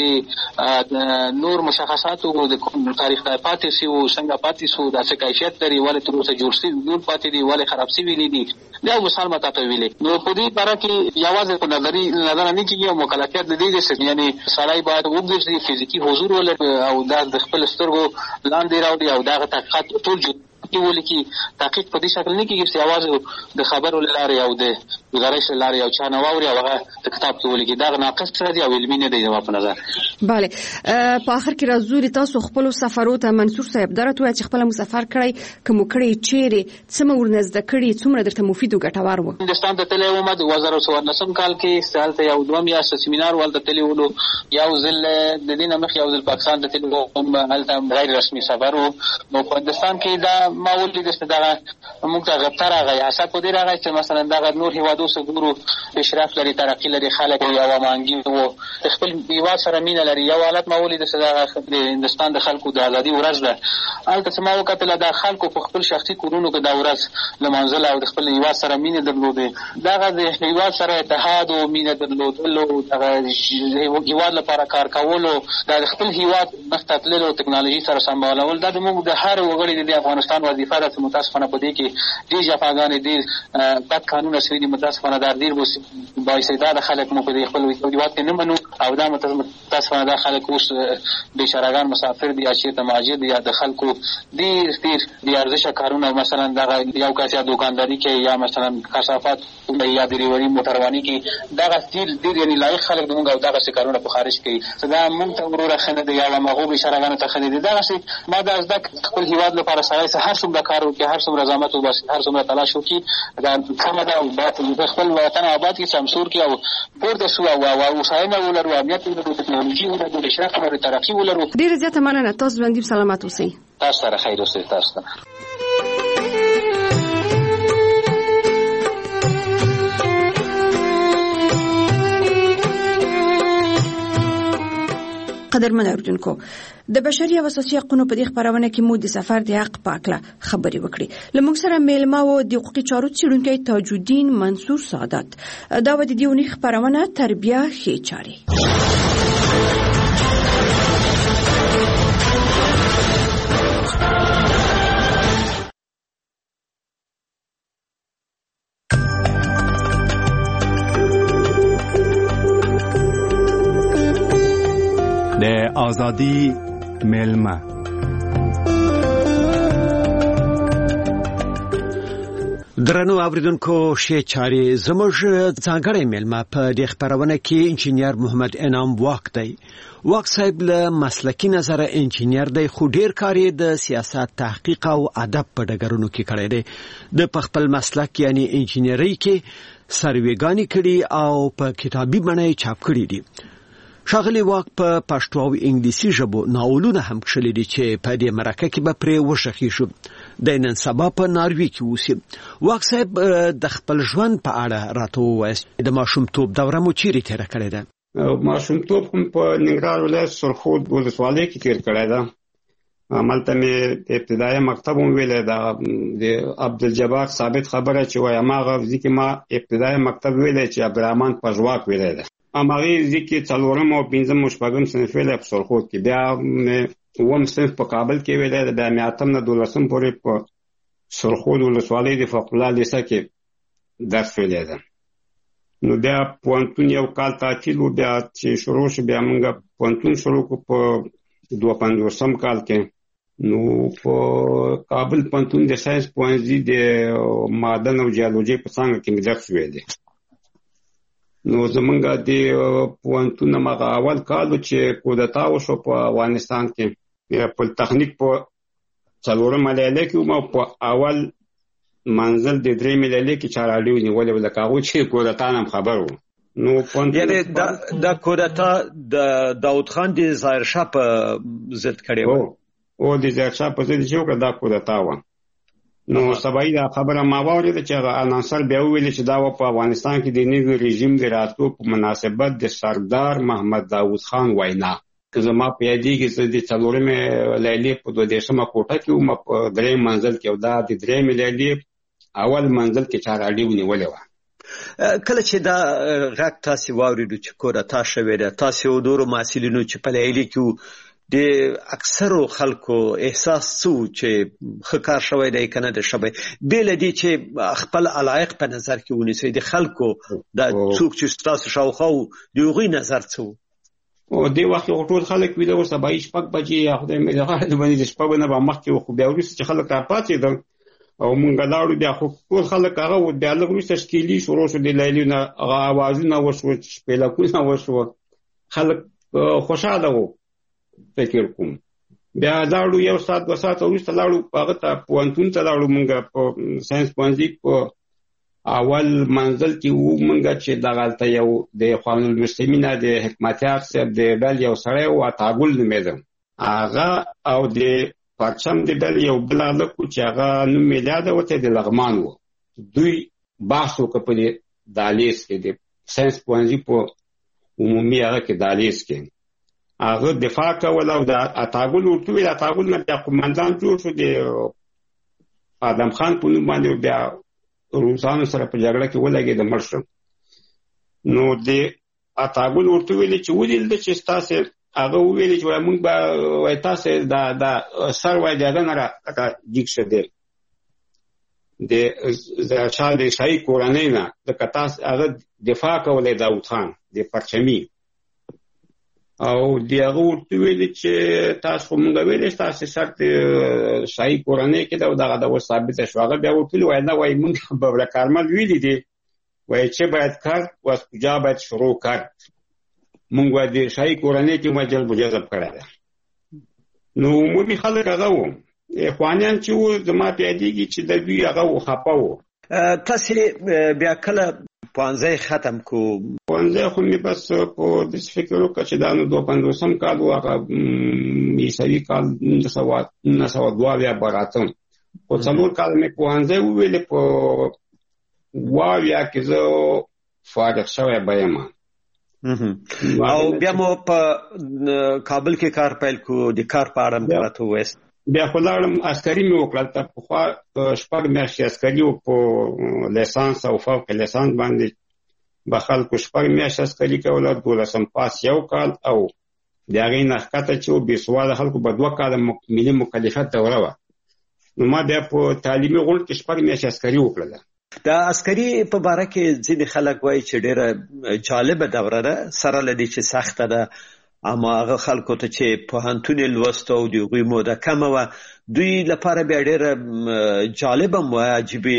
دې نور مشخصات وګورو، د کوم تاریخ د پاتې سی او څنګه پاتې سو، د څه کیفیت لري، ولې تر اوسه جوړ شوی جوړ پاتې دي، ولې خراب شوی دي. دا مثال ماته ته ویلې. نو په دې باره کې یوازې په نظري نظر نه کېږي او مکلفیت د دې چې یعنی سړی باید وګرځي، فزیکي حضور ولري او د خپل سترګو لاندې راوړي او دا تحقیقات ټول ولیکي. تحقیق په دې شکل نه کېږي چې یوازې د خبرو له لارې او د گزارش له لارې او چا نه واوري او هغه د کتاب کې ولیکي. دا ناقص دی او علمي نه دی زما په نظر. بله، په آخر کې راځو تاسو خپل سفرو ته منصور صاحب درته وایي چې خپل مسافر کړی کوم کړی چیرې څومره ورنزده کړی څومره درته مفید او ګټور و. هندستان ته تللی وم د دوه زره څوارلسم کال کې، هلته یو دوه میاشتې سیمینار ولته تللی ولو. یو ځل د دې نه مخکې یو ځل پاکستان ته تللی وم، هلته غیر رسمي سفر و. نو په هندستان کې دا ما ولید چې دغه موږ ته غبطه راغی، حساب په دې راغی چې مثلا دغه نور هیوادو سره ګورو پیشرفت لري، ترقي لري، خلک یو مانګي وو، خپل هیواد سره مینه لري. یو حالت ما ولید چې دغه د هندستان د خلکو د ازادي ورځ ده. هلته چې ما وکتل د خلکو په خپل شخصي کورونو کې دا ورځ لمانځله او د خپل هیواد سره مینه درلودې. دغه د هیواد سره اتحاد او مینه درلودلو، دغه هیواد لپاره کار کولو، د خپل هیواد مخته تللو، ټکنالوژي سره سمبالول، دا موږ د هر وګړي د افغانستان وظیفه ده. متاسفانه په دې کې ډېر جفاګانې، ډېر بد قانونه شوي دي. متاسفانه دا ډېر بااستعداده خلک مو په دې خپل هیواد کې نه منو او دا متاسفانه دا خلک اوس بېچارهګان مسافر دي یا چېرته مهاجر دي یا د خلکو ډېر ډېر بې ارزښته کارونه، مثلا دغه یو کس یا دوکانداري کوي یا مثلا کثافات یا ډریوري موټرواني کوي. دغه ډېر ډېر یعنې لایق خلک زموږ او دغسې کارونه په خارج کوي. څه دا موږ ته وروره ښه نه دی یا هماغو بېچارهګانو ته ښه نه دي. دغسې ما دا زده خپل هیواد لپاره سړی څه هر څومره کار وکړي، هر څومره زحمت وباسي، هر څومره تلاش وکړي، دا سمه ده او باید خپل وطن آباد کړي، سمسور کړي او پورته سو او هوساینه ولرو، امنیت ولرو، ټکنالوژي ولرو، پیشرفت ولرو، ترقي ولرو. ډېره زیاته مننه. تاسو ژوندي سلامت اوسئ. تاسو سره خیر اوسئ. تاسو ته قدرمن اوریدونکو، د بشري او اساسي حقوقو په دې خبرونه کې مو د سفر د حق په اړه خبرې وکړې. لمونږ سره میلمه و د حقوقي چارو څېړونکی تاج الدین منصور سعادت. دا و د دې اونۍ خبرونه تربیه ښې چارې. د ازادي میلمه. درنو اوریدونکو، شې چاري زموږ ځانګړی میلمه په دې خبرونه کې انجینیر محمد انعام واک دی. واک صاحب له مسلکی نظر انجینیر دی، خو ډیر کاری د سیاست، تحقیق او ادب په ډګرونو کې کړی دی. د خپل مسلک یعنی انجینری کې سروېګانی کړي او په کتابي بڼه چاپ کړي دي. شاغلی واک په پښتو او انګلیسي ژبو ناولونه هم کښلي دي چې په دې مرکه کې به پرې وشخي شو. د نن سبا په ناروی کې اوسي. واک صاحب د خپل ژوند په اړه راته ووایي. د ماشومتوب دوره مو چیرې تېره کړې ده؟ ماشومتوب هم په ننګرهار ولایت سرخود ولسوالۍ کې تېر کړی ده. هملته مې ابتدایي مکتب هم ویلی ده. د عبدالجبار ثابت خبره چې وایي هماغه ځای کې ما ابتدایي مکتب ویلی چې عبدالرحمن پژواک ویلی ده. هماغې ځای کې څلورم او پنځم او شپږم صنف ویلی په سرخود کې. بیا مې اووم صنف په کابل کې ویلی ده. بیا مې اتم نه دولسم پورې په سرخود ولسوالۍ د فقه الله لیسه کې درس ویلی ده. نو بیا پوهنتون یو کال تعطیل و. بیا چې شروع شو بیا موږ پوهنتون شروع کړو په دوه پنځوسم کال کې. نو په کابل پوهنتون د ساینس پوهنځي د معدن او جیولوژي په څانګه کې مې درس ویلی. نو زمونږ د پوهنتون هماغه اول کال چې کودتا وشو په افغانستان کې، پولیتخنیک په څلورمه لیلیه کې وم او په اول منزل د درېیمې لیلیې کې چاراډي ونیولې وه، لکه هغوی چې کودتا نه هم خبر وو. نو یعنې دا کودتا د داود خان د ظاهرشاه په ضد کړې وه؟ او د ظاهرشاه په ضد چې وکړه دا کودتا وه. نو سبای دا خبره ما واورېده چې هغه انانسر بیا وویل چې دا په افغانستان کې د نوي رژیم د راتلو په مناسبت د سردار محمد داود خان وینا که زما په یادېږي زه د څلورمې لیلې په دوه دېرشمه کوټه کې وم په درېیم منزل کې او دا د درېیمې لیلې اول منزل کې چا راډیو نیولې وه. کله چې دا غږ تاسې واورېدو چې کور اتا شوې ده، تاسې او نورو محصلینو چې په لیلې کې د اکثرو خلکو احساس څه و چې ښه کار شوی دی که نه دی شوی، بې له دې چې خپل علایق په نظر کې ونیسئ، د خلکو دا څوک چې ستاسو شاوخوا و د هغوی نظر څه و؟ او دې وخت کې ټول خلک ویده وو، سبایي شپږ بجې یا خدای مې د باندې د شپږو نه به مخکې وو، خو بیا وروسته چې خلک راپاڅېدل او مونږ لاړو بیا خو ټول خلک هغه و، بیا لږ وروسته ښکېلي شروع شو، د لیلې نه هغه اوازونه وشوه، شپېلکونه وشوه، خلک خوشحاله وو. فکر کوم بیا لاړو یو ساعت دوه ساعته وروسته لاړو هغه ته پوهنتون ته لاړو، مونږ په ساینس پوهنځي په اول منزل کې وو مونږ چې دغلته یو د اخوان المسلمین د حکمتیار صاحب د ډلې یو سړی و عطاګل نومېده، هغه او د پرچم د ډلې یو بل هلک و چې هغه نوم مې یاده ورته د لغمان و، دوی بحث وکړه په دې دهلیز کې د ساینس پوهنځي په عمومي هغه کې دهلیز کې هغه دفاع کول او د عطاګل ورته ویل، عطاګل نه بیا قومندان جوړ شو، د آدم خان په نوم باندې بیا روسانو سره په جګړه کې ولګېد مړ شو. نو د عطاګل ورته ویل چې ولیدل چې ستاسې هغه وویل چې وایي مونږ به وایي تاسې دا دا سر وایي د هغه نه را جګ شه دی د شاه د شاهي کورنۍ نه ځکه تاسې هغه دفاع کولی داود خان د پرچمي او د هغه ورته ویلي چې تاسو خو مونږ ویلې ستاسې سر د شاهي کورنۍ کې ده او دغه ډول ثابته شو. هغه بیا ورته ویلي وایي نه وایي مونږ ببره کارمل ویلي دي وایي چې باید کرد و از کجا باید شروع کرد، مونږ وایي د شاهي کورنۍ کې ما جلب و جذب کړی ده. نو عمومي خلک هغه وو، اخوانیان چې وو زما په یادېږي چې د دوی هغه و خفه وو. تاسې بیا کله پوهنځی ختم کو؟ پوهنځی خو مې بس په داسې فکر وکړه چې دا نو دوه پنځوسم کال و، هغه عیسوي کال نولس سوه دوه اویا به راتم، خو څلور کال مې پوهنځی وویلې، په اوه اویا کې زه فارغ شوی به یم. او بیا مو په کابل کې کار پیل کو، د کار په اړه مې راته ووایاست؟ بیا خو لاړم عسکري مې وکړل، ته پخوا شپږ میاشتې عسکري و په لیسانس او فوق لیسانس باندې به خلکو شپږ میاشتې عسکري کوله، دولسم پاس یو کال او د هغې نه ښکته چې و بې سواده خلکو به دوه کاله ملي مکلفیت دوره وه. نو ما بیا په تعلیمي غونډ کې شپږ میاشتې عسکري وکړله. د عسکري په باره کې ځینې خلک وایي چې ډېره جالبه دوره ده، سره له دې چې سخته ده، اما هغه خلکو ته چې پوهنتون یې لوسته او د هغوی موده کمه وه، دوی لپاره بیا ډېره جالبه هم وه، عجیبې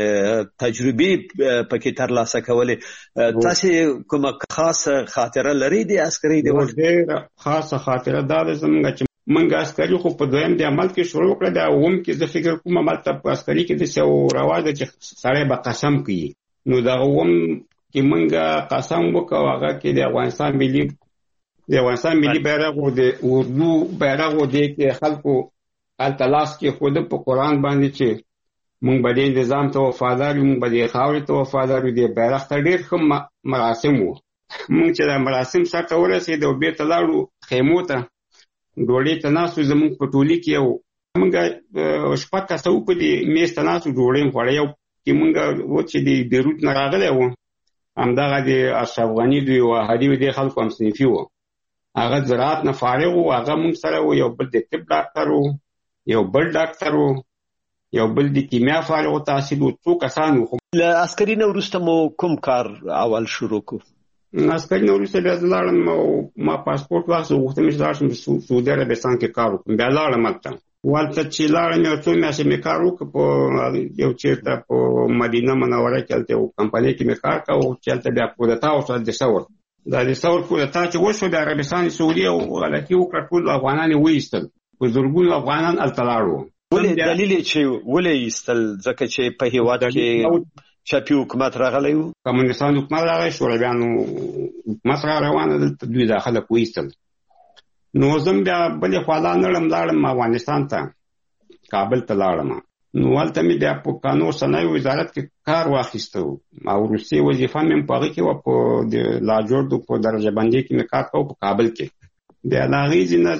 تجربې پکې ترلاسه کولې. تاسې کومه خاصه خاطره لرئ د عسکرۍ د وخت؟ ډېره خاصه خاطره دا ده زموږ چې موږ عسکري خو په دویم د عمل کې شروع کړه، د اووم کې زه فکر کوم عمل ته په عسکري کې داسې یو رواج ده چې سړی به قسم کوي. نو د اووم کې موږ قسم وکړو، هغه کې د افغانستان ملي د افغانستان ملي بیرغ و د اردو بیرغ و دې کې خلکو هلته لاس کېښوده په قرآن باندې چې موږ به دې نظام ته وفادار یو، موږ به دې خاورې ته وفادار یو. دې بیرغ ته ډېر ښه مراسم وو. موږ چې دا مراسم سر ته ورسېدو او بېرته لاړو خیمو ته، ډوډۍ ته ناست وو. زموږ په ټولي کې یو موږ شپږ کسه وو په دې میز ته ناست وو، ډوډۍ مو خوړه. یو کې موږ و چې د بیروت نه راغلی وو، همدغه د اشرف غني دوی وهادي و دې خلکو همصنفي وو، هغه زراعت نه فارغ و، هغه موږ سره و. یو بل د طب ډاکټر و، یو بل ډاکټر و، یو بل د کیمیا فارغ التحصیل و، څو کسان و. له عسکري نه وروسته مو کوم کار اول شروع کو؟ عسکري نه وروسته بیا زه لاړم او ما پاسپورټ واخیست، غوښتم چې لاړ شم سعودي عربستان کې کار وکړم. بیا لاړم هلته، هلته چې لاړم یو څو میاشتې مې کار وکړ په یو چېرته په مدینه منوره کې، هلته یو کمپنۍ کې مې کار کوو چې هلته بیا کودتا وشوه د ثور. دا د ثور کودتا چې وشو د عربستان سعودي او غلطي وکړه، ټول افغانان یې وایستل، په زرګونو افغانان هلته لاړو. ولې دلیل یې چې ولې یې ایستل؟ ځکه چې په هېواد کې چپي حکومت راغلی و، کمونستان حکومت راغی، شورویانو حکومت را روانه، دلته دوی دا خلک وایستل. نو زه بیا بلې خوا لاړم لاړم افغانستان ته، کابل ته لاړم. نو هلته مې بیا په کانو صنایعو وزارت کې کار واخیسته او وروستۍ وظیفه مې په هغې کې وه په د لاجوردو په درجه بندۍ کې مې کار کوه په کابل کې. بیا د هغې ځینه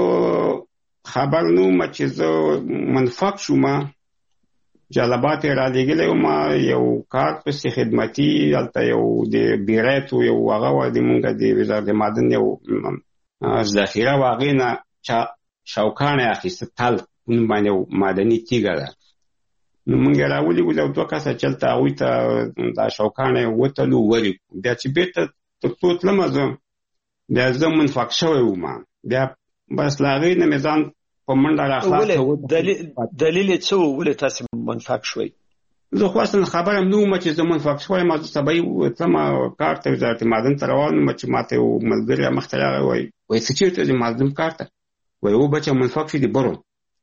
زه خبر نه وم چې زه منفق شوم، جلبات یې رالېږلی وم، یو کار پسې خدمتي هلته یو د بیریت و یو هغه وه د مونږ د وزارت معدن یو ذخیره و، هغې نه چا شوکاڼی اخیسته تل نوم باندې یو معدني تیږه ده. نو مونږ یې راولېږلو او دوه کسه چې هلته هغوی ته دا شوکاڼی وتلو ولې بیا چې بېرته تر څو تلمه زه بیا زه منفق شوی وم. بیا بس له هغې نه مې ځان په منډه راخلاص. دلیل یې څه و ولې تاسې منفق شوئ؟ زه خو اصلا خبره هم نه وم چې زه منفق شویم. زه سبا تلمه کار ته وزارت معدن ته روان وم چې ماته یو ملګري مخته راغی وایي وایي څه چېرته ځې معدن کار ته؟ وایي او بچه منفق شو دې برو.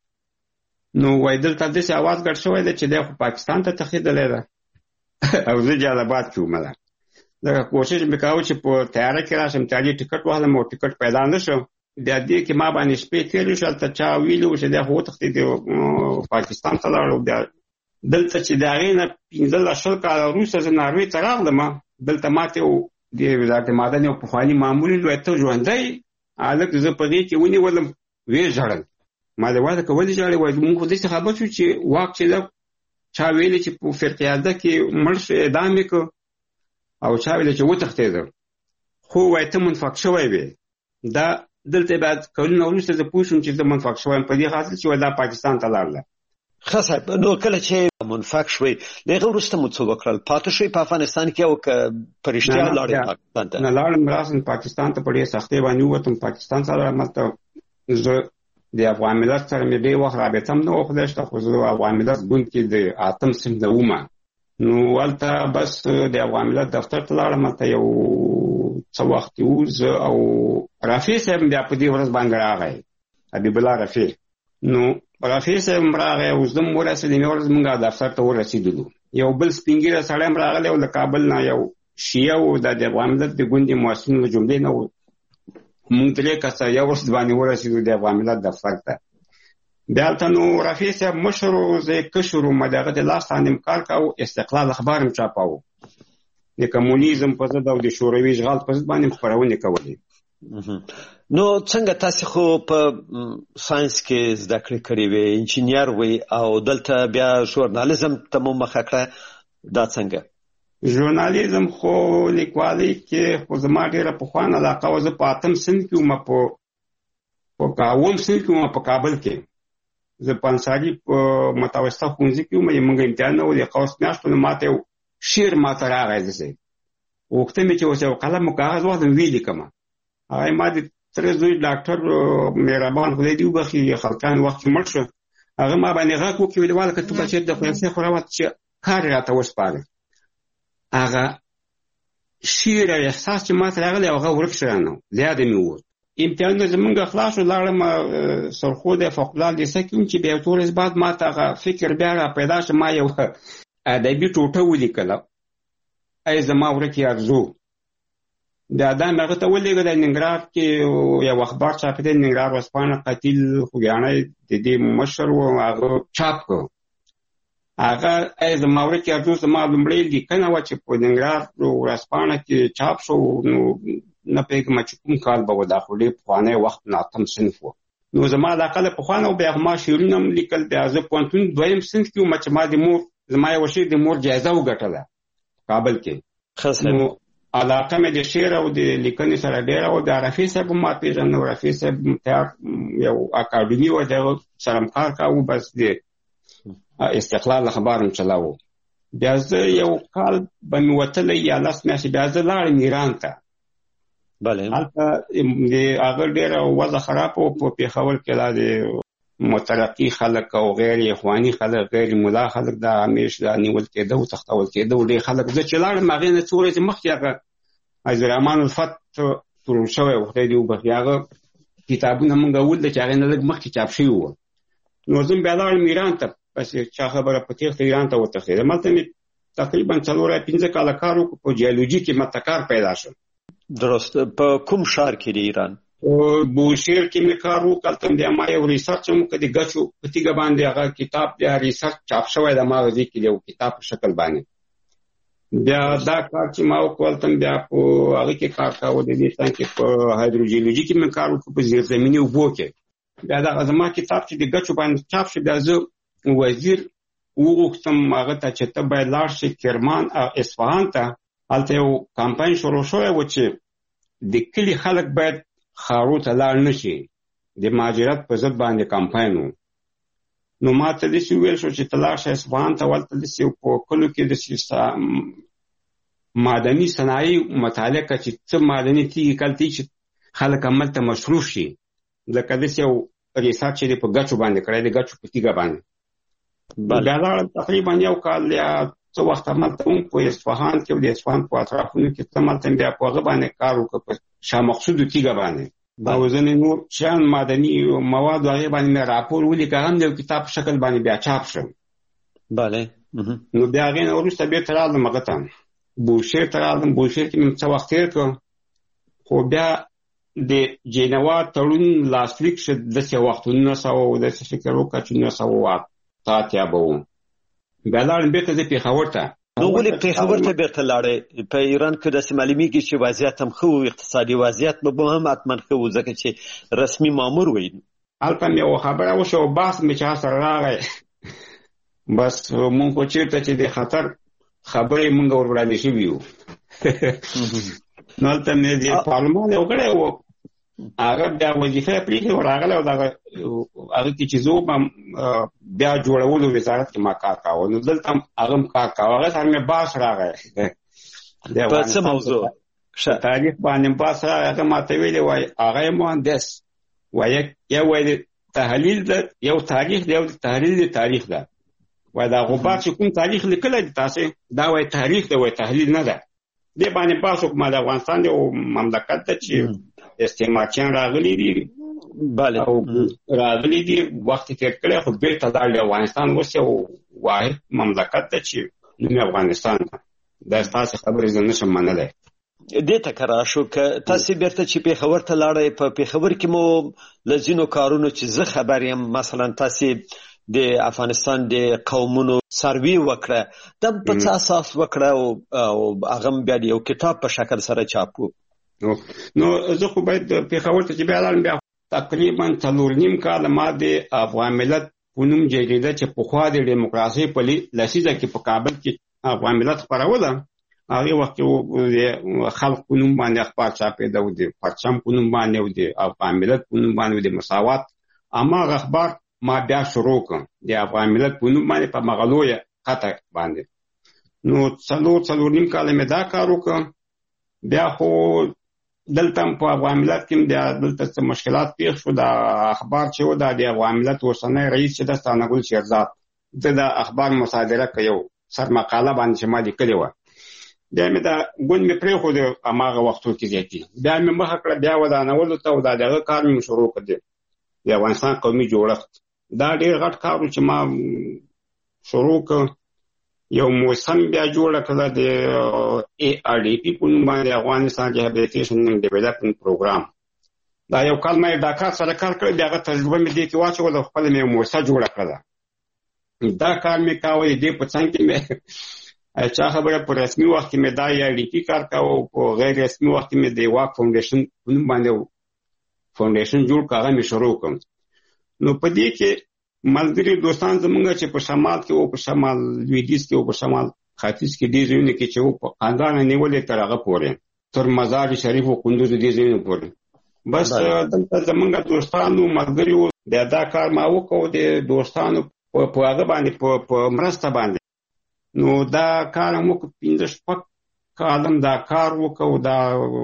نو وایي دلته داسې اواز ګډ شوی دی چې دی خو پاکستان ته تښتېدلی ده او زه جلاباد کې وم. لکه کوشش مې کاوه چې په تیاره کې راشم، تیارې ټکټ واخلم او ټکټ پیدا نه شو. بیا دې کې ما باندې شپې تېرې شو، هلته چا ویلي و چې دی خو وتښتېد پاکستان ته لاړ. بیا دلته چې د هغې نه پنځلس شل کاله وروسته زه ناروې ته راغلم، دلته ماته یو د وزارت معدن یو پخواني مامور وویل ته ژوندی هلک؟ زه په دې کې ونیولم، ویې ژړل. ما د واده که ولې ژاړې؟ وایي مونږ خو داسې خبر شو چې واک چې لږ چا ویلې چې په فرقیاده کې مړ شو اعدام یې کړ او چا ویلې چې وتښتېده، خو وایي ته منفق شوی وې. دا دلته بیا کلونه وروسته زه پوه شوم چې زه منفق شویم په دې خاطر چې وایي دا پاکستان ته لاړله. ښه صاحب، نو کله چې منفق شوئ له هغې وروسته مو څه وکړل؟ پاتې شوئ په افغانستان کې او که په رښتیا لاړئ پاکستان ته؟ نه لاړم، راسم پاکستان ته په ډېرې سختۍ باندې ووتم. پاکستان سره هملته زه د افغان ملت سره مې ډېر وخت رابطه هم نه وه خدای شته، خو زه افغان ملت ګوند کې د اتم صنف نه وم. نو هلته بس د افغان ملت دفتر ته لاړم، هلته یو څه وخت و زه او رفیع صاحب بیا په دې ورځ باندې راغی، حبیب الله رفیع. نو رفیع صاحب راغی او زه هم ورسېدم. یوه ورځ مونږ دفتر ته ورسېدلو، یو بل سپین ږیری سړی هم راغلی و له کابل نه، یو شیعه و، دا د افغان ملت د ګوند مؤسسینو له جملې نه و. مونږ درې کسه یو ورځ باندې ورسېدو د افغان ملت دفتر ته. بیا هلته نو رفیع صاحب مشر و، زه یې کشر وم، د هغه د لاس لاندې م کار کوو، استقلال اخبار هم چاپاوه، د کمونیزم په ضد او د شوروي اشغال په ضد باندې خپرونې کولې. نو څنګه تاسې خو په ساینس کې زده کړې کړې وې، انجینیر وې او دلته بیا ژورنالیزم ته مو مخه کړه، دا څنګه؟ ژورنالیزم خو لیکوالۍ کې خو زما ډېره پخوانه علاقه وه. زه په اتم صنف کې وم، په اووم صنف کې وم په کابل کې. زه په انصاري په متوسطه ښوونځي کې وم، موږ امتحانونه و د قوس میاشتو نه ماته یو شعر ماته راغی. داسې غوښتل مې چې اوس یو قلم او کاغذ واخلم ویې لیکمه. هغه ما د تره زوی ډاکټر مهربان خدای دې وبخي خلقان وخت چې مړ شو، هغه ما باندې غږ وکړي ویل والله که ته به چېرته د خدای خو راوت چې کار یې راته وسپاره. هغه شعر او احساس چې ماته راغلی هغه ورک شو رانه، له یاده مې ووت. امتحانونه زمونږ خلاص شو، لاړم سرخود فوقالعاده لیسه کې وم چې بیا یو څو ورځې بعد ماته هغه فکر بیا را پیدا شو، ما یو ادبي ټوټه ولیکله، ای زما ورکې ارزو. بیا دا مې هغه ته ولېږه، د ننګرهار کې یو اخبار چاپېده، ننګرهار ورځپاڼه، قتیل خوږیاڼی د دې مشر و، هغه چاپ کړ. هغه ای زما ورکې ارزو زما لومړۍ لیکنه وه چې په ننګرهار ورځپاڼه کې چاپ شو. نو نه پوهېږم چې کوم کال به و، دا خو ډېر پخوانی وخت ناتم صنف و. نو زما علاقه له پخوانه و. بیا ما شعرونه هم لیکل. بیا زه پوهنتون دویم صنف کې وم چې ما د مور زما یوه شعر د مور جایزه وګټله کابل کې. نو علاقه مې د شعر او د لیکنې سره ډېره و. د رفیع صاحب هم ما پېژنم، رفیع صاحب تیار یو اکاډمي وه، د هغه سره هم کار کوو، بس د استقلال اخبار هم چلاوو. بیا زه یو کال به مې وتلی یا لس میاشتې، بیا زه لاړم ایران ته. هلته د هغه ډېره وضع خرابه وه په پېښور کې، دا د مترقي خلک او غیر اخواني خلک، غیر ملا خلک دا همیش دا نیول کېده او تښتول کېده ډېر خلک. زه چې لاړم هغې نه څو ورځې مخکې هغه عزیزالرحمن الفت تړل شوی و، خدای دې وبخي. هغه کتابونه مونږ ولیدل چې هغې نه لږ مخکې چاپ شوي وو. نو زه بیا لاړم ایران ته، بس چا خبره په تېښته ایران ته وتښتېدم. هلته مې تقریبا څلور یا پنځه کاله کار وکړو، په جیولوجي کې ماته کار پیدا شو. درست. په کوم ښار کې د ایران؟ بوشیر کې مې کار وکړ، بیا ما یو ریسرچ هم وکړ د ګچو په تیږه باندې، هغه کتاب بیا ریسرچ چاپ شوی د ما غږی کې یو کتاب په شکل باندې. بیا دا کار چې ما وکړ تم بیا په هغه کې کار کاوه د دې څنګه په هایدروجیولوژي کې مې کار وکړ په زیرزمینی اوبو کې. بیا دا زما کتاب چې د ګچو باندې چاپ شو، بیا زه وزیر وغوښتم هغه ته چې ته باید لاړ شې کرمان او اصفهان ته. هلته یو کمپاین شروع شوی و چې د کلي خلک باید ښارو ته لاړ نه شي، د مهاجرت په ضد باندې کمپاین و. نو ما ته داسې وویل شو چې ته لاړ شه اصفهان ته، هلته داسې په کلو کې داسې معدني صنایع مطالعه کړه چې څه معدني تیږې کلتې چې خلک هملته مصروف شي. لکه داسې یو ریسرچ چې دی په ګچو باندې کړی، د ګچو په تیږه باندې. بیا لاړم تقریبا یو کال یا څه وخت هملته هم په اصفهان کې او د اصفهان په اطرافونو کې هملته بیا په هغه باندې کار وکړ، په شاه مقصودو تیږه باندې. او ځینې نور شیان معدني مواد هغې باندې مې راپور ولیکه، هم د یو کتاب په شکل باندې بیا چاپ شو. بله. نو بیا هغې نه وروسته بېرته رالم هغه ته بوشهر ته رالم. بوشهر کې مې څه وخت تېر کړ، خو بیا د جنوا تړون لاسلیک شو داسې وخت نولس سوه داسې فکر وکړه چې نولس سوه اته اتیا به و. بیا لاړم بېرته زه پېښور ته. نو ولې پېښور ته بېرته لاړې؟ په ایران کې داسې معلومیږي چې وضعیت هم ښه و، اقتصادي وضعیت به هم حتما ښه و، ځکه چې رسمي مامور وی. هلته مې یوه خبره وشوه او بحث مې چا سره راغی، بس مونږ خو چېرته چې د خطر خبرې مونږ ور وړاندې شوي وو. نو هلته مې د پارلمان یو غړی و، هغه بیا وظیفه یې پرېښې و، راغلی و دغه هغه کې چې زه وم بیا جوړولو وزارت کې ما کار کاوه. نو دلته هم هغه هم کار کاوه، هغه سره مې بحث راغی په څه موضوع؟ تاریخ باندې بحث راغی. هغه ما ته ویلې وایي هغه یې مهندس وایي یو وایي تحلیل ده، یو تاریخ دی، یو تحلیل د تاریخ ده. وایي دا غبار چې کوم تاریخ لیکلی دی تاسې دا وایي تاریخ ده، وایي تحلیل نه ده. دې باندې بحث وکړم. د افغانستان یو مملکت ده چې استعمارچیان راغلي دي، بله، او راغلي دي وخت یې تېر کړی، خو بېرته لاړ. افغانستان اوس یو واحد مملکت ده چې نوم یې افغانستان ده. دا ستاسې خبرې زه نشم منلی. دې ته که راشو، که تاسې بېرته چې پېښور ته لاړئ، په پېښور کې مو له ځینو کارونو چې زه خبر یم، مثلا تاسې د افغانستان د قومونو سروې وکړه، دا په څه اساس وکړه او هغه بیا د یو کتاب په شکل سره چاپ و؟ نو زه خو باید پېښور ته چې بیا لاړم، بیا تقریبا څلور نیم کاله ما د افغان ملت په نوم جریده چې پخوا د ډیموکراسۍ په لسیزه کې په کابل کې افغان ملت خپروله، هغې وخت کې خلق په نوم باندې اخبار چاپېده و، د پرچم په نوم باندې و، د افغان ملت په نوم باندې و، د مساوات. هماغه اخبار ما بیا شروع کړ د افغان ملت په نوم باندې په مغلویه خطه باندې. نو څلور څلور نیم کاله مې دا کار وکړ. بیا خو دلته په افغان ملت کې بیا دلته څه مشکلات پیښ شو. دا اخبار چې و دا د افغان ملت اوسنی رئیس چې ده ثناګل شیرزاد، ده د اخبار مصادره که یو سر مقاله باندې چې ما لیکلې وه، بیا مې دا ګوند مې پرېښود هماغه وختو کې زیاتي. بیا مې مخه کړه بیا ودانولو ته، او دا دغه کار مې شروع کړ د افغانستان قومي جوړښت. دا ډېر غټ کار و چې ما شروع کړ. یو موسم بیا جوړه کړه د ای آر ډي پي په نوم باندې، افغانستان ریهابلیټیشن اینډ ډیولپمنټ پروګرام. دا یو کال ما د کار سره کار کړی، بیا هغه تجربه مې دې کې واچوله، خپله مې موسسه جوړه کړله. دا کار مې کاوه. دې په څنګ کې مې چا خبره په رسمي وخت کې مې دا ای آر ډي پي کار کاوه، په غیر رسمي وخت کې مې د واک فاونډیشن په نوم باندې فاونډیشن جوړ کړ، هغه مې شروع کړم. نو په دې کې ملګري دوستان زمونږ چې په شمال کې او په شمال لویدیځ کې او په شمال ختیځ کې دې ځایونه کې چې و په خاندان نیولې تر هغه پورې، تر مزار شریف او کندوز دې ځایونه پورې. بس دلته زمونږ دوستانو ملګري و، بیا دا کار ما وکړو د دوستانو په هغه باندې په مرسته باندې. نو دا کار هم وکړو، پنځه شپږ کالم دا کار وکړو. دا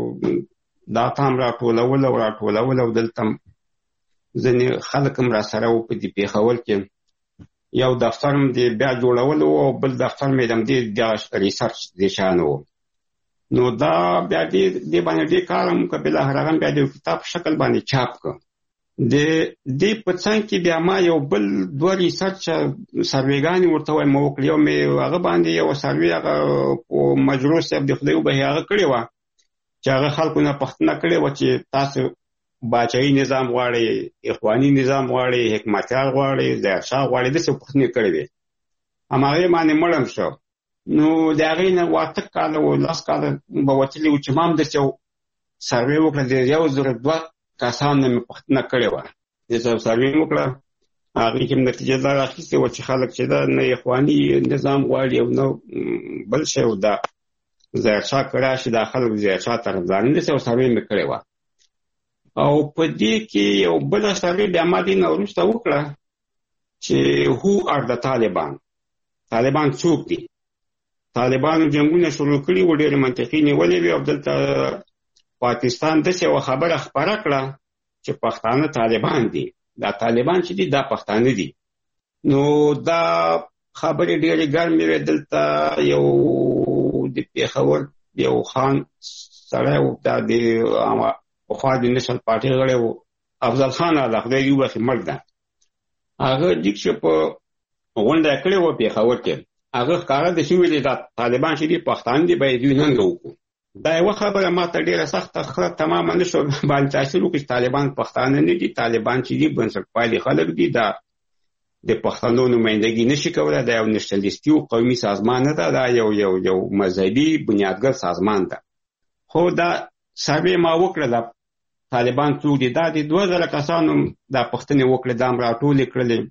دا تام راټولول او راټولول او دلته ځینې خلک هم را سره و په دې پېښور کې. یو دفتر هم د بیا جوړول و او بل دفتر مې د همدې د ریسرچ د شان و. نو دا بیا دې باندې دې کار هم وکړ. بالاخره هغه بیا د یو کتاب شکل باندې چاپ کړ. د دې په څنګ کې بیا ما یو بل دوه ریسرچ سروېګانې ورته وایم وکړې. یو مې هغه باندې یو سروې هغه په مجروح صاحب د خدای وبهي هغه کړې وه چې هغه خلکو نه پوښتنه کړې وه چې تاسو باچایي نظام غواړي، اخواني نظام غواړي، حکمتیار غواړي، ظاهرشاه غواړي، داسې پوښتنې کړې وې. هماغې باندې مړم شو. نو د هغې نه اته کاله و لس کاله به وتلي وو چې ما هم داسې یو سروې وکړه. د یو زره دوه کسانو نه مې پوښتنه کړې وه، داسې سروې وکړه. هغې کې نتیجه دا راخیستې وه چې خلک چې دا نه اخواني نظام غواړي او نه بل شی و، دا ظاهرشاه که راشي دا خلک ظاهرشاه طرفداران داسې یو سروې مې کړې وه. او په دې کې یو بله سروې بیا ما دې نه وروسته وکړه چې هو آر د طالبان، طالبان څوک دي. طالبانو جنګونه شروع کړي و، ډېرې منطقې نیولې وې او دلته پاکستان داسې یوه خبره خپره کړه چې پښتانه طالبان دي. دا طالبان چې دي دا پښتانه دي. نو دا خبرې ډېرې ګرمې وې. دلته یو د پېښور یو خان سړی و، دا د پخوا د نشل پارټۍ غړی و، افضل خان الله خدای دې وبخښي مړ ده. هغه لیک چې په غونډه یې کړې وه پېښور کې، هغه ښکاره ده چې ویلې دا طالبان چې دي پښتانه دي، باید دوی ننګه وکړو. دا یوه خبره ما ته ډېره سخته ښه تمامه نه شو باندې تاثیر وکړي چې طالبان پښتانه نه دي. طالبان چې دي بنسټپالي خلک دي، دا د پښتنو نمایندګي نشي کولی. دا یو نشنلیستي او قومي سازمان نه ده، دا یو یو یو مذهبي بنیادګر سازمان ده. خو دا سروې ما وکړه دا طالبان څوک دي. دا د دوه زره کسانو دا پوښتنې وکړې، دا هم راټولې کړلې.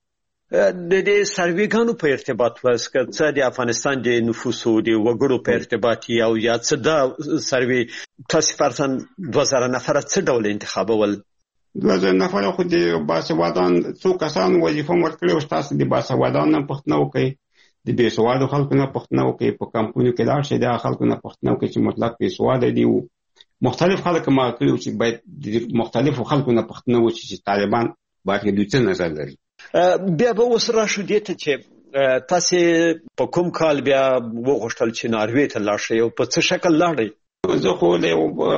د دې سروېګانو په ارتباط وس که څه د افغانستان د نفوسو د وګړو په ارتباط او یا څه دا سروې تاسو فرضاً دوه زره نفره څه ډول انتخابول؟ دوه زره نفره خو د باسوادان څو کسانو وظیفه ورکړې وه چې تاسو د باسوادانو نه پوښتنه وکړئ، د بېسوادو خلکو نه پوښتنه وکړئ، په کمپونو کې لاړ شئ د هغه خلکو نه پوښتنه وکړئ چې مطلق بېسواده دي. و مختلف خلک ما کړي وو چې باید د مختلفو خلکو نه پوښتنه وشي چې طالبان باید دوی څه نظر لري. بیا به اوس راشو دې ته چې تاسو په کوم کال بیا وغوښتل چې ناروې ته لاړ شئ او په څه شکل لاړئ؟ زه خو له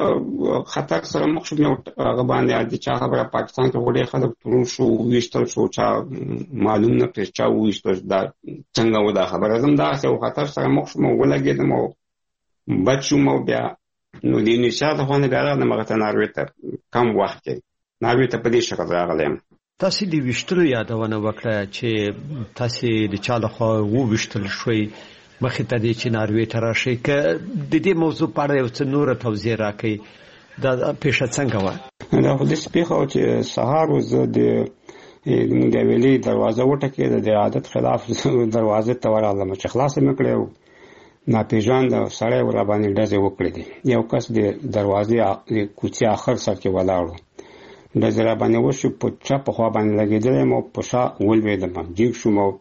خطر سره مخ شوم. هغه باندې د چا خبره پاکستان کې وړې خلک ترور شو، وویشتل شو، چا معلوم نه پرې چا وویشتل. دا څنګه و دا خبره؟ زه هم داسې یو خطر سره مخ شوم او ولګېدم او بد شوم. او بیا نو د انشاء له خوا نه بیا راغلم هغه ته ناروې ته. کم وخت کې ناروې ته په دې شکل راغلی یم. تاسو د ویشتلو یادونه وکړه چې تاسو د چا لخوا وویشتل شوئ مخې ته دې چې ناروې ته راشئ. که د دې موضوع په اړه یو څه نوره توضیح راکړئ، دا پیښه څنګه وه؟ دا خو داسې پیښه وه چې سهار و زه د زموږ د حویلۍ دروازه وټکېده، د عادت خلاف دروازې ته ورغلم چې خلاصه مې کړې و، ناپېژانده سړی راباندې ډزې وکړې دي. یو کس د دروازې د کوڅې آخر سر کې ولاړ و، ډزې راباندې وشو، په چپ خوا باندې لګېدلی یم او په شا ولوېدم، جګ شوم او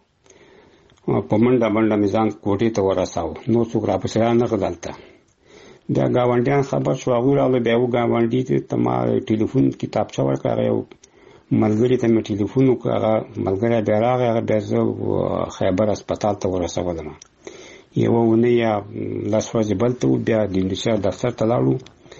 په منډه منډه مې ځان کوټې ته ورساوه. نور څوک راپسې رانغلل هلته. بیا ګاونډیان خبر شو، هغوی راغلل. بیا یو ګاونډي ته ما ټلیفون کتابچه ورکړه، هغه یو ملګري ته مې ټلیفون وکړ، هغه ملګری بیا راغی، هغه بیا زه خیبر هسپتال ته ورسولم. یوه اونۍ یا لس ورځې بلته و. بیا د انډوسیا دفتر ته لاړو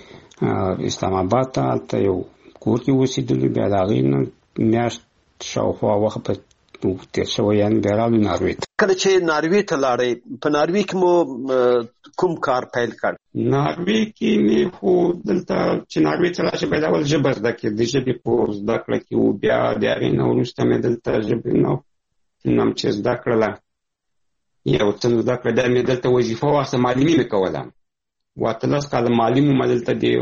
اسلام آباد ته، هلته یو کور کې اوسېدلو. بیا د هغې نه میاشت شاوخوا وخت په تېر شوی، یعنې بیا راغلو ناروې ته. کله چې ناروې ته لاړئ، په ناروې کې مو کوم کار پیل کړ؟ ناروې کې مې خو دلته چې ناروې ته راشي باید اول ژبه زده کړې، د ژبې په زده کړه کې و. بیا د هغې نه وروسته مې دلته ژبې نه نم چې زده کړله، یو څه زده کړه. دا مې دلته وظیفه واخیسته، معلمي مې کوله. اتلس کاله معلم وم دلته د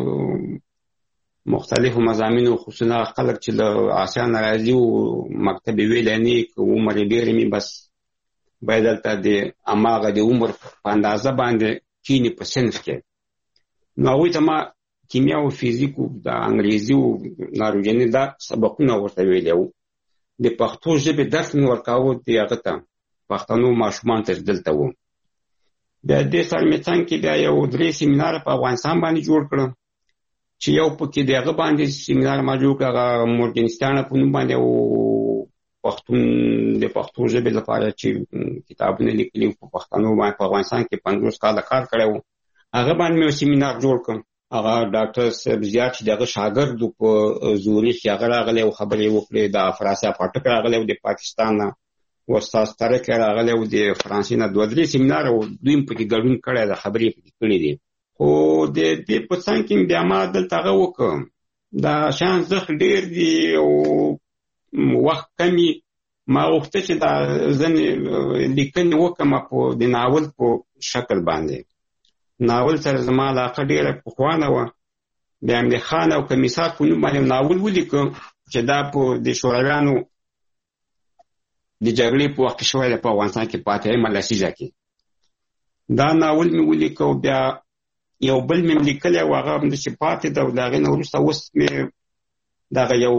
مختلفو مضامینو، خصوصا خلک چې له آسیا نه راځي و مکتب ویلی نه یې که عمر یې ډېر وي، بس باید دلته د هماغه د عمر په اندازه باندې کینې په صنف کې. نو هغوی ته ما کیمیا او فیزیک و د انګریزي و ناروژني دا سبقونه ورته ویلی وو. د پښتو ژبې درس مې ورکاوه د هغه ته، پښتنو ماشومانو ته دلته وو. بیا دې سره مې څنګ کې بیا یو درې سیمینار په افغانستان باندې جوړ کړم چې یو پکې د هغه باندې سیمینار ما جوړ کړ، هغه مورګنسټیان په نوم باندې و، پښتون د پښتو ژبې لپاره چې کتابونه لیکلي په پښتنو باندې په افغانستان کې پنځوس کاله کار کړی و. هغه باندې مې سیمینار جوړ کړ. هغه ډاکټر صاحب زیات چې دغه شاګرد په زوري کې هغه راغلی او خبرې وکړې. د افراسیا پاټک راغلی او د پاکستان نه، استاد طارق راغلی او د فرانسې نه. دوه درې سیمینار و، دوی هم پکې ګډون کړی، د خبرې پکې کړې دي. خو د دې په څنګ کې بیا ما دلته هغه وکړم دا شان زخ ډیر دی او وخت کمی ما وخته چې دا ځنې لیکنې وکم په د ناول په شکل باندې. ناول سره زما علاقه ډیره پخوانه وه. بیا مې خان او کمیسار په نوم باندې ناول ولیکم چې دا په د شورویانو د جګړې په وخت کې شوی دی په افغانستان کې په اتیایمه لسیزه کې. دا ناول مې ولیکه او بیا یو بل مې لیکلی و هغه همداسې پاتې ده او د هغې نه وروسته اوس مې دغه یو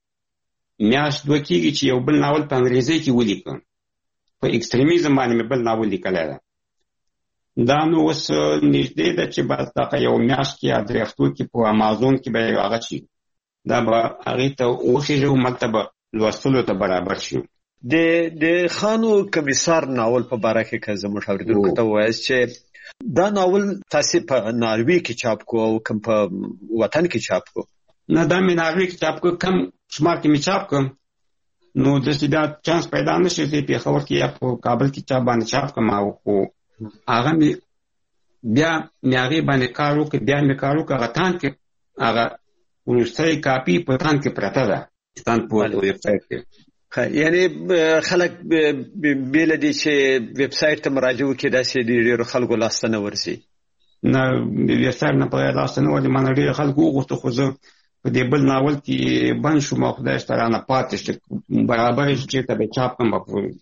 میاشت دوه کېږي چې یو بل ناول په انګریزۍ کې ولیکم. په ایکستریمیزم باندې مې بل ناول لیکلی ده. دا نو اوس نږدې ده چې بس دغه یو میاشت کې یا درې هفتو کې په امازون کې به هغه شي. دا به هغې ته وخېږي او ملته به لوستلو ته برابر شي. د د خانو کمیسار ناول په باره کې که زموږ اورېدونکو ته ووایاست چې دا ناول تاسې په ناروې کې چاپ کو او کوم په وطن کې چاپ کو؟ نه دا مې ناروې کې چاپ کو، کم شمال کې مې چاپ کړم. نو داسې بیا چانس پیدا نه شي چې پېښور کې یا په کابل کې چاپ باندې چاپ کړم. او خو هغه مې بیا مې هغې باندې کار وکړ، بیا مې کار وکړ. هغه تان کې هغه وروستی کاپي په تان کې پرته ده، تان په ویبسایټ کې. یعنی خلک بیله دي چې ویب سایټ ته مراجعه وکړي داسې ډېرو خلکو لاسته نه ورځي؟ نه ویب سایټ نه په لاسته نه ورځي. ما نه ډېر خلکو وغوښته خو زه په دې بل ناول کې بند شوم او خدای شته رانه پاتې شي برابر شي چېرته به چاپ کړم.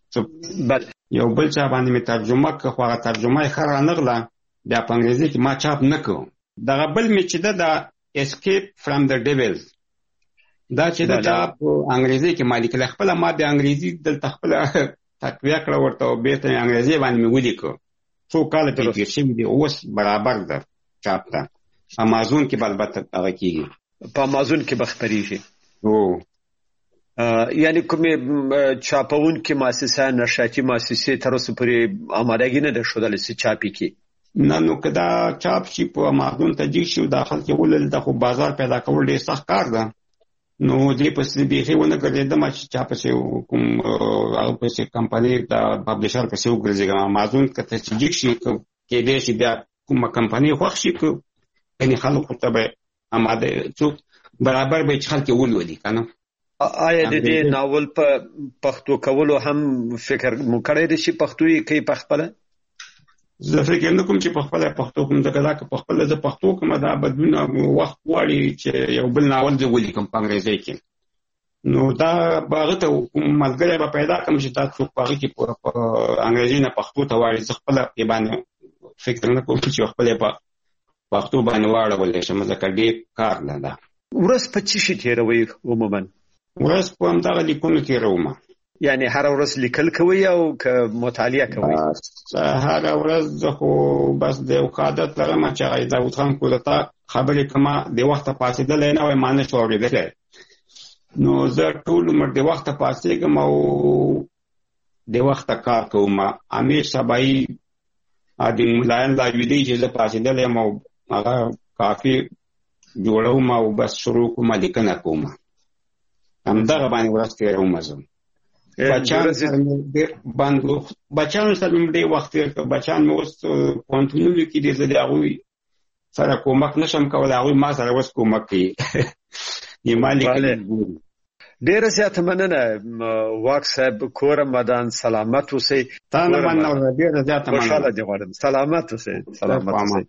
یو بل چا باندې مې ترجمه کړه خو هغه ترجمه یې ښه رانغله، بیا په انګریزي کې ما چاپ نه کړم. دغه بل مې چې ده دا اسکیپ فرام د ډیولز، دا چې دا په انګریزي کې ما لیکله. خپله ما د انګریزي دلته خپله تقویه کړه ورته او بېرته یې انګریزي باندې مې ولیکه. څو کاله پرې تېر شوي دي، اوس برابر ده چاپ ته. امازون کې به البته هغه کېږي، په امازون کې به خپرېږي. او یعنې کومې چاپونکې مؤسسه نشراتي مؤسسې تر اوسه پورې آمادګي نه ده ښودلې چې چاپ یې کړي؟ نه، نو که دا چاپ شي په امازون ته جګ شي دا خلک یې ولولي، دا خو بازار پیدا کول ډېر سخت کار ده. نو دې پسې بیخي ونه ګرځېدم چې چا پسې کوم هغه پسې کمپنۍ د پبلیشر پسې وګرځېږم. امازون که ته چې جګ شي کېدای شي بیا کومه کمپنۍ خوښ شي، یعنې خلکو ته به اماده څوک برابر به چې خلک یې ولولي که نه. آیا د دې ناول په پښتو کولو هم فکر مو کړی دی چې پښتو یې کوي په خپله؟ زه فکر نه کوم چې په خپله پښتو کوم، ځکه دا که په خپله زه پښتو کوم دا بدلونه وخت غواړي چې یو بل ناول زه ولیکم په انګریزۍ کې. نو دا به هغه ته کوم ملګری به پیدا کړم چې دا څوک په هغه کې په انګریزي نه پښتو ته واړي. زه خپله یې باندې فکر نه کوم چې خپله په پښتو باندې واړولی شم، ځکه ډېر کار نه ده. ورځ په څه شي تېروئ عموما؟ ورځ په همدغه لیکونو تېروم. یعنی هر ورځ لیکل کوي او که مطالعه کوي؟ هر ورځ زه خو بس د یو عادت لرم چې هغه داود خان کودتا خبرې کومه د وخته پاڅېدلی نه وای، ما نه شو اورېدلی. نو زه ټول عمر د وخته پاڅېږم او د وخته کار کوم. امیر سبایي د ملایان لا ویدی چې زه پاڅېدلی یم او هغه کافي جوړوم او بس شروع کوم لیکنه کوم. همدغه باندې ورځ تېروم زه. بچیانو سره مې ډېر وخت تېر کړ. بچیان مې اوس پوهنتونونو کې دي، زه د هغوی سره کومک نشم کولی، هغوی ما سره اوس کومک کوي. ما لیکنې ګوري. ډېره زیاته مننه واک صاحب. کور مدان سلامت اوسئ. تا نه مننه، ډېره زیاته مننه. خوشحاله دې غواړم. سلامت اوسئ. سلامت اوسئ.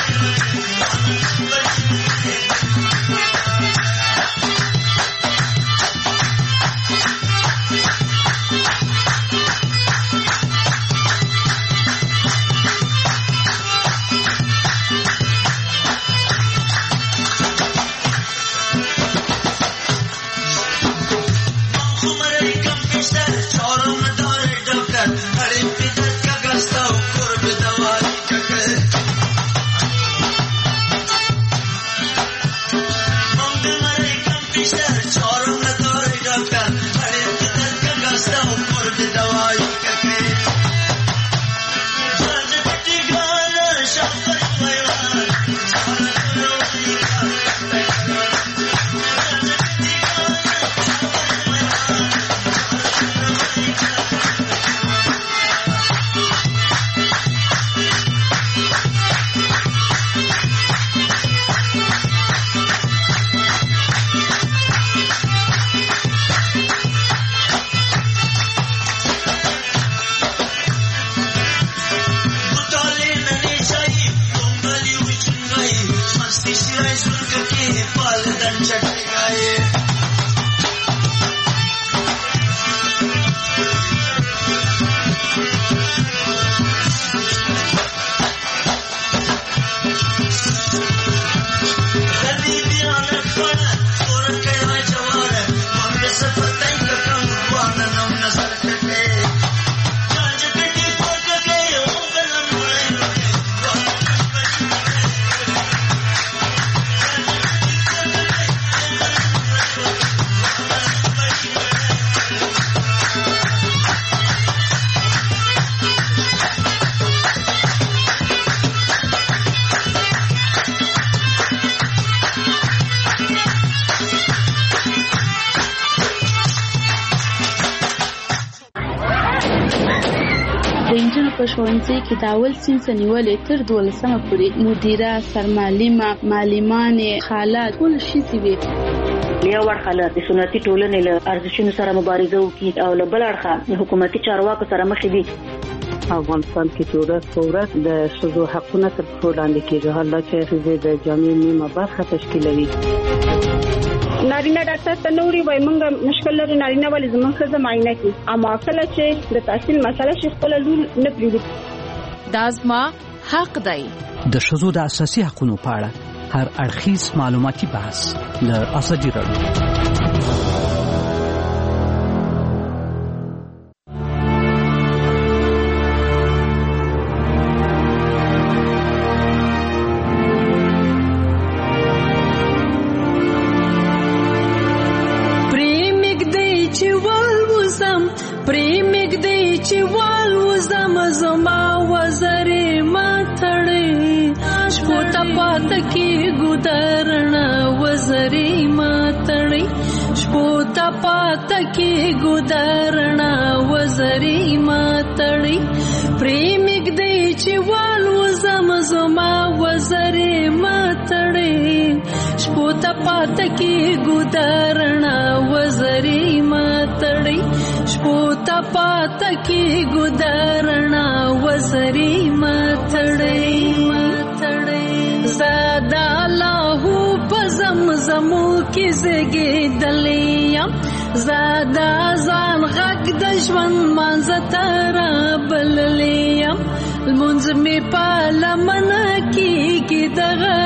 ښوونځي کې د اول صنف نیولې تر دولسمه پورې مدیره سرمعلمه معلمانې خالات ټول شي وي. یو ورخه له سنتي ټولنې له ارزښتونو سره مبارزه وکړي او له بل اړخه حکومتي چارواکو سره مخ دي. افغانستان کې چې ورځ په ورځ د ښځو حقونه تر پښو لاندې کېږي، حالا چې ښځې د جامعې نیمه برخه تشکیلوي. نارینه ډاکټر ته نوري وای مونږ مشکل لري نارینه ولې زمونږ ښځه معاینه کوي، اما کله چې د تحصیل مسله شي خپل لور نه پریږدي. دا زما حق دی. د ښځو د اساسي حقوقو په اړه هر اړخیز معلوماتي بحث د ازادي راډیو. की गुदरना वजरी मातड़ी प्रेमिक दे चिवाल वजम जमा वजरी मातड़ी शपोता पात की गुदरना वजरी मातड़ी शपोता पात की गुदरना वजरी मातड़ी मातड़ी ज़ादा लाहू पज़म ज़मू की ज़गे दलिया زادا ځان غږ د ژوند مانځه ترا بللیم المنځ مې په لمنه کېږي دغه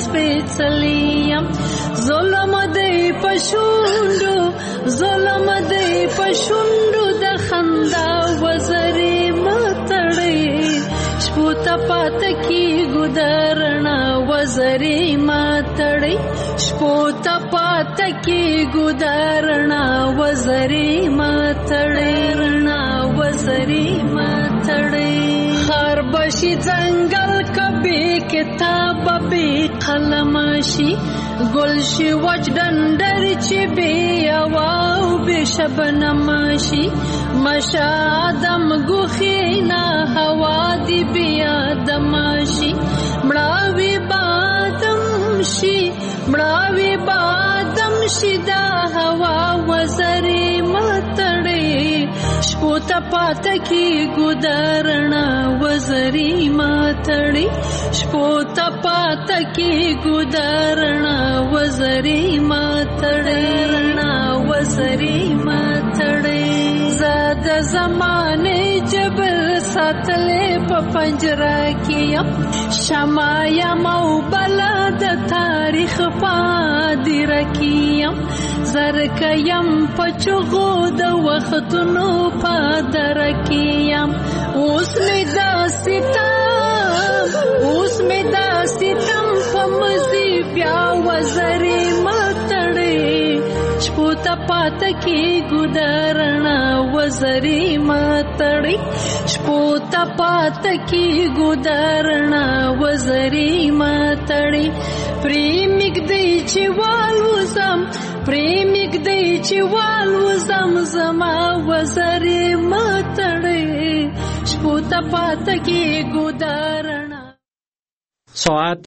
سپېڅلیم ظلم دی په شونډو ظلم دی په شونډو د خندا وزرې متړې شپو ته پاته کېږو د رڼا وزرې متړې شپو ته پاته کېږو د رڼا وزرې متړې رڼا وزرې متړې هر بشي ځنګل کبي کتاب به قلم شي ګل شي وچ ډنډر چې بي او به شبنم شي مشا دم ګوخینا هوا دی بیا دم شي مړاوي بادم شي مړاوي بادم شي دا هوا وزرې متړې شپو ته پاته کی ګدارنا وزري ماتړي شپو ته پاته کی ګدارنا وزري ماتړي وزري ماتړي زاد زمانه جبر ساتلې په پنجره کې شمع یم او بلا د تاریخ پادر کیم زرک یم په چغو د وختونو پادر کیم اوس می دا ستم اوس می دا ستم په مزي بیا وزري ماتړي شپو ته پاته کی ګدارنا وزري ماتړي شپو ته پاته کی ګدارنا وزري ماتړي پریمګ دی چې والو زم پریمګ دی چې والو زم زما وزري ماتړي شپو ته پاته کی ګدارنا ساعت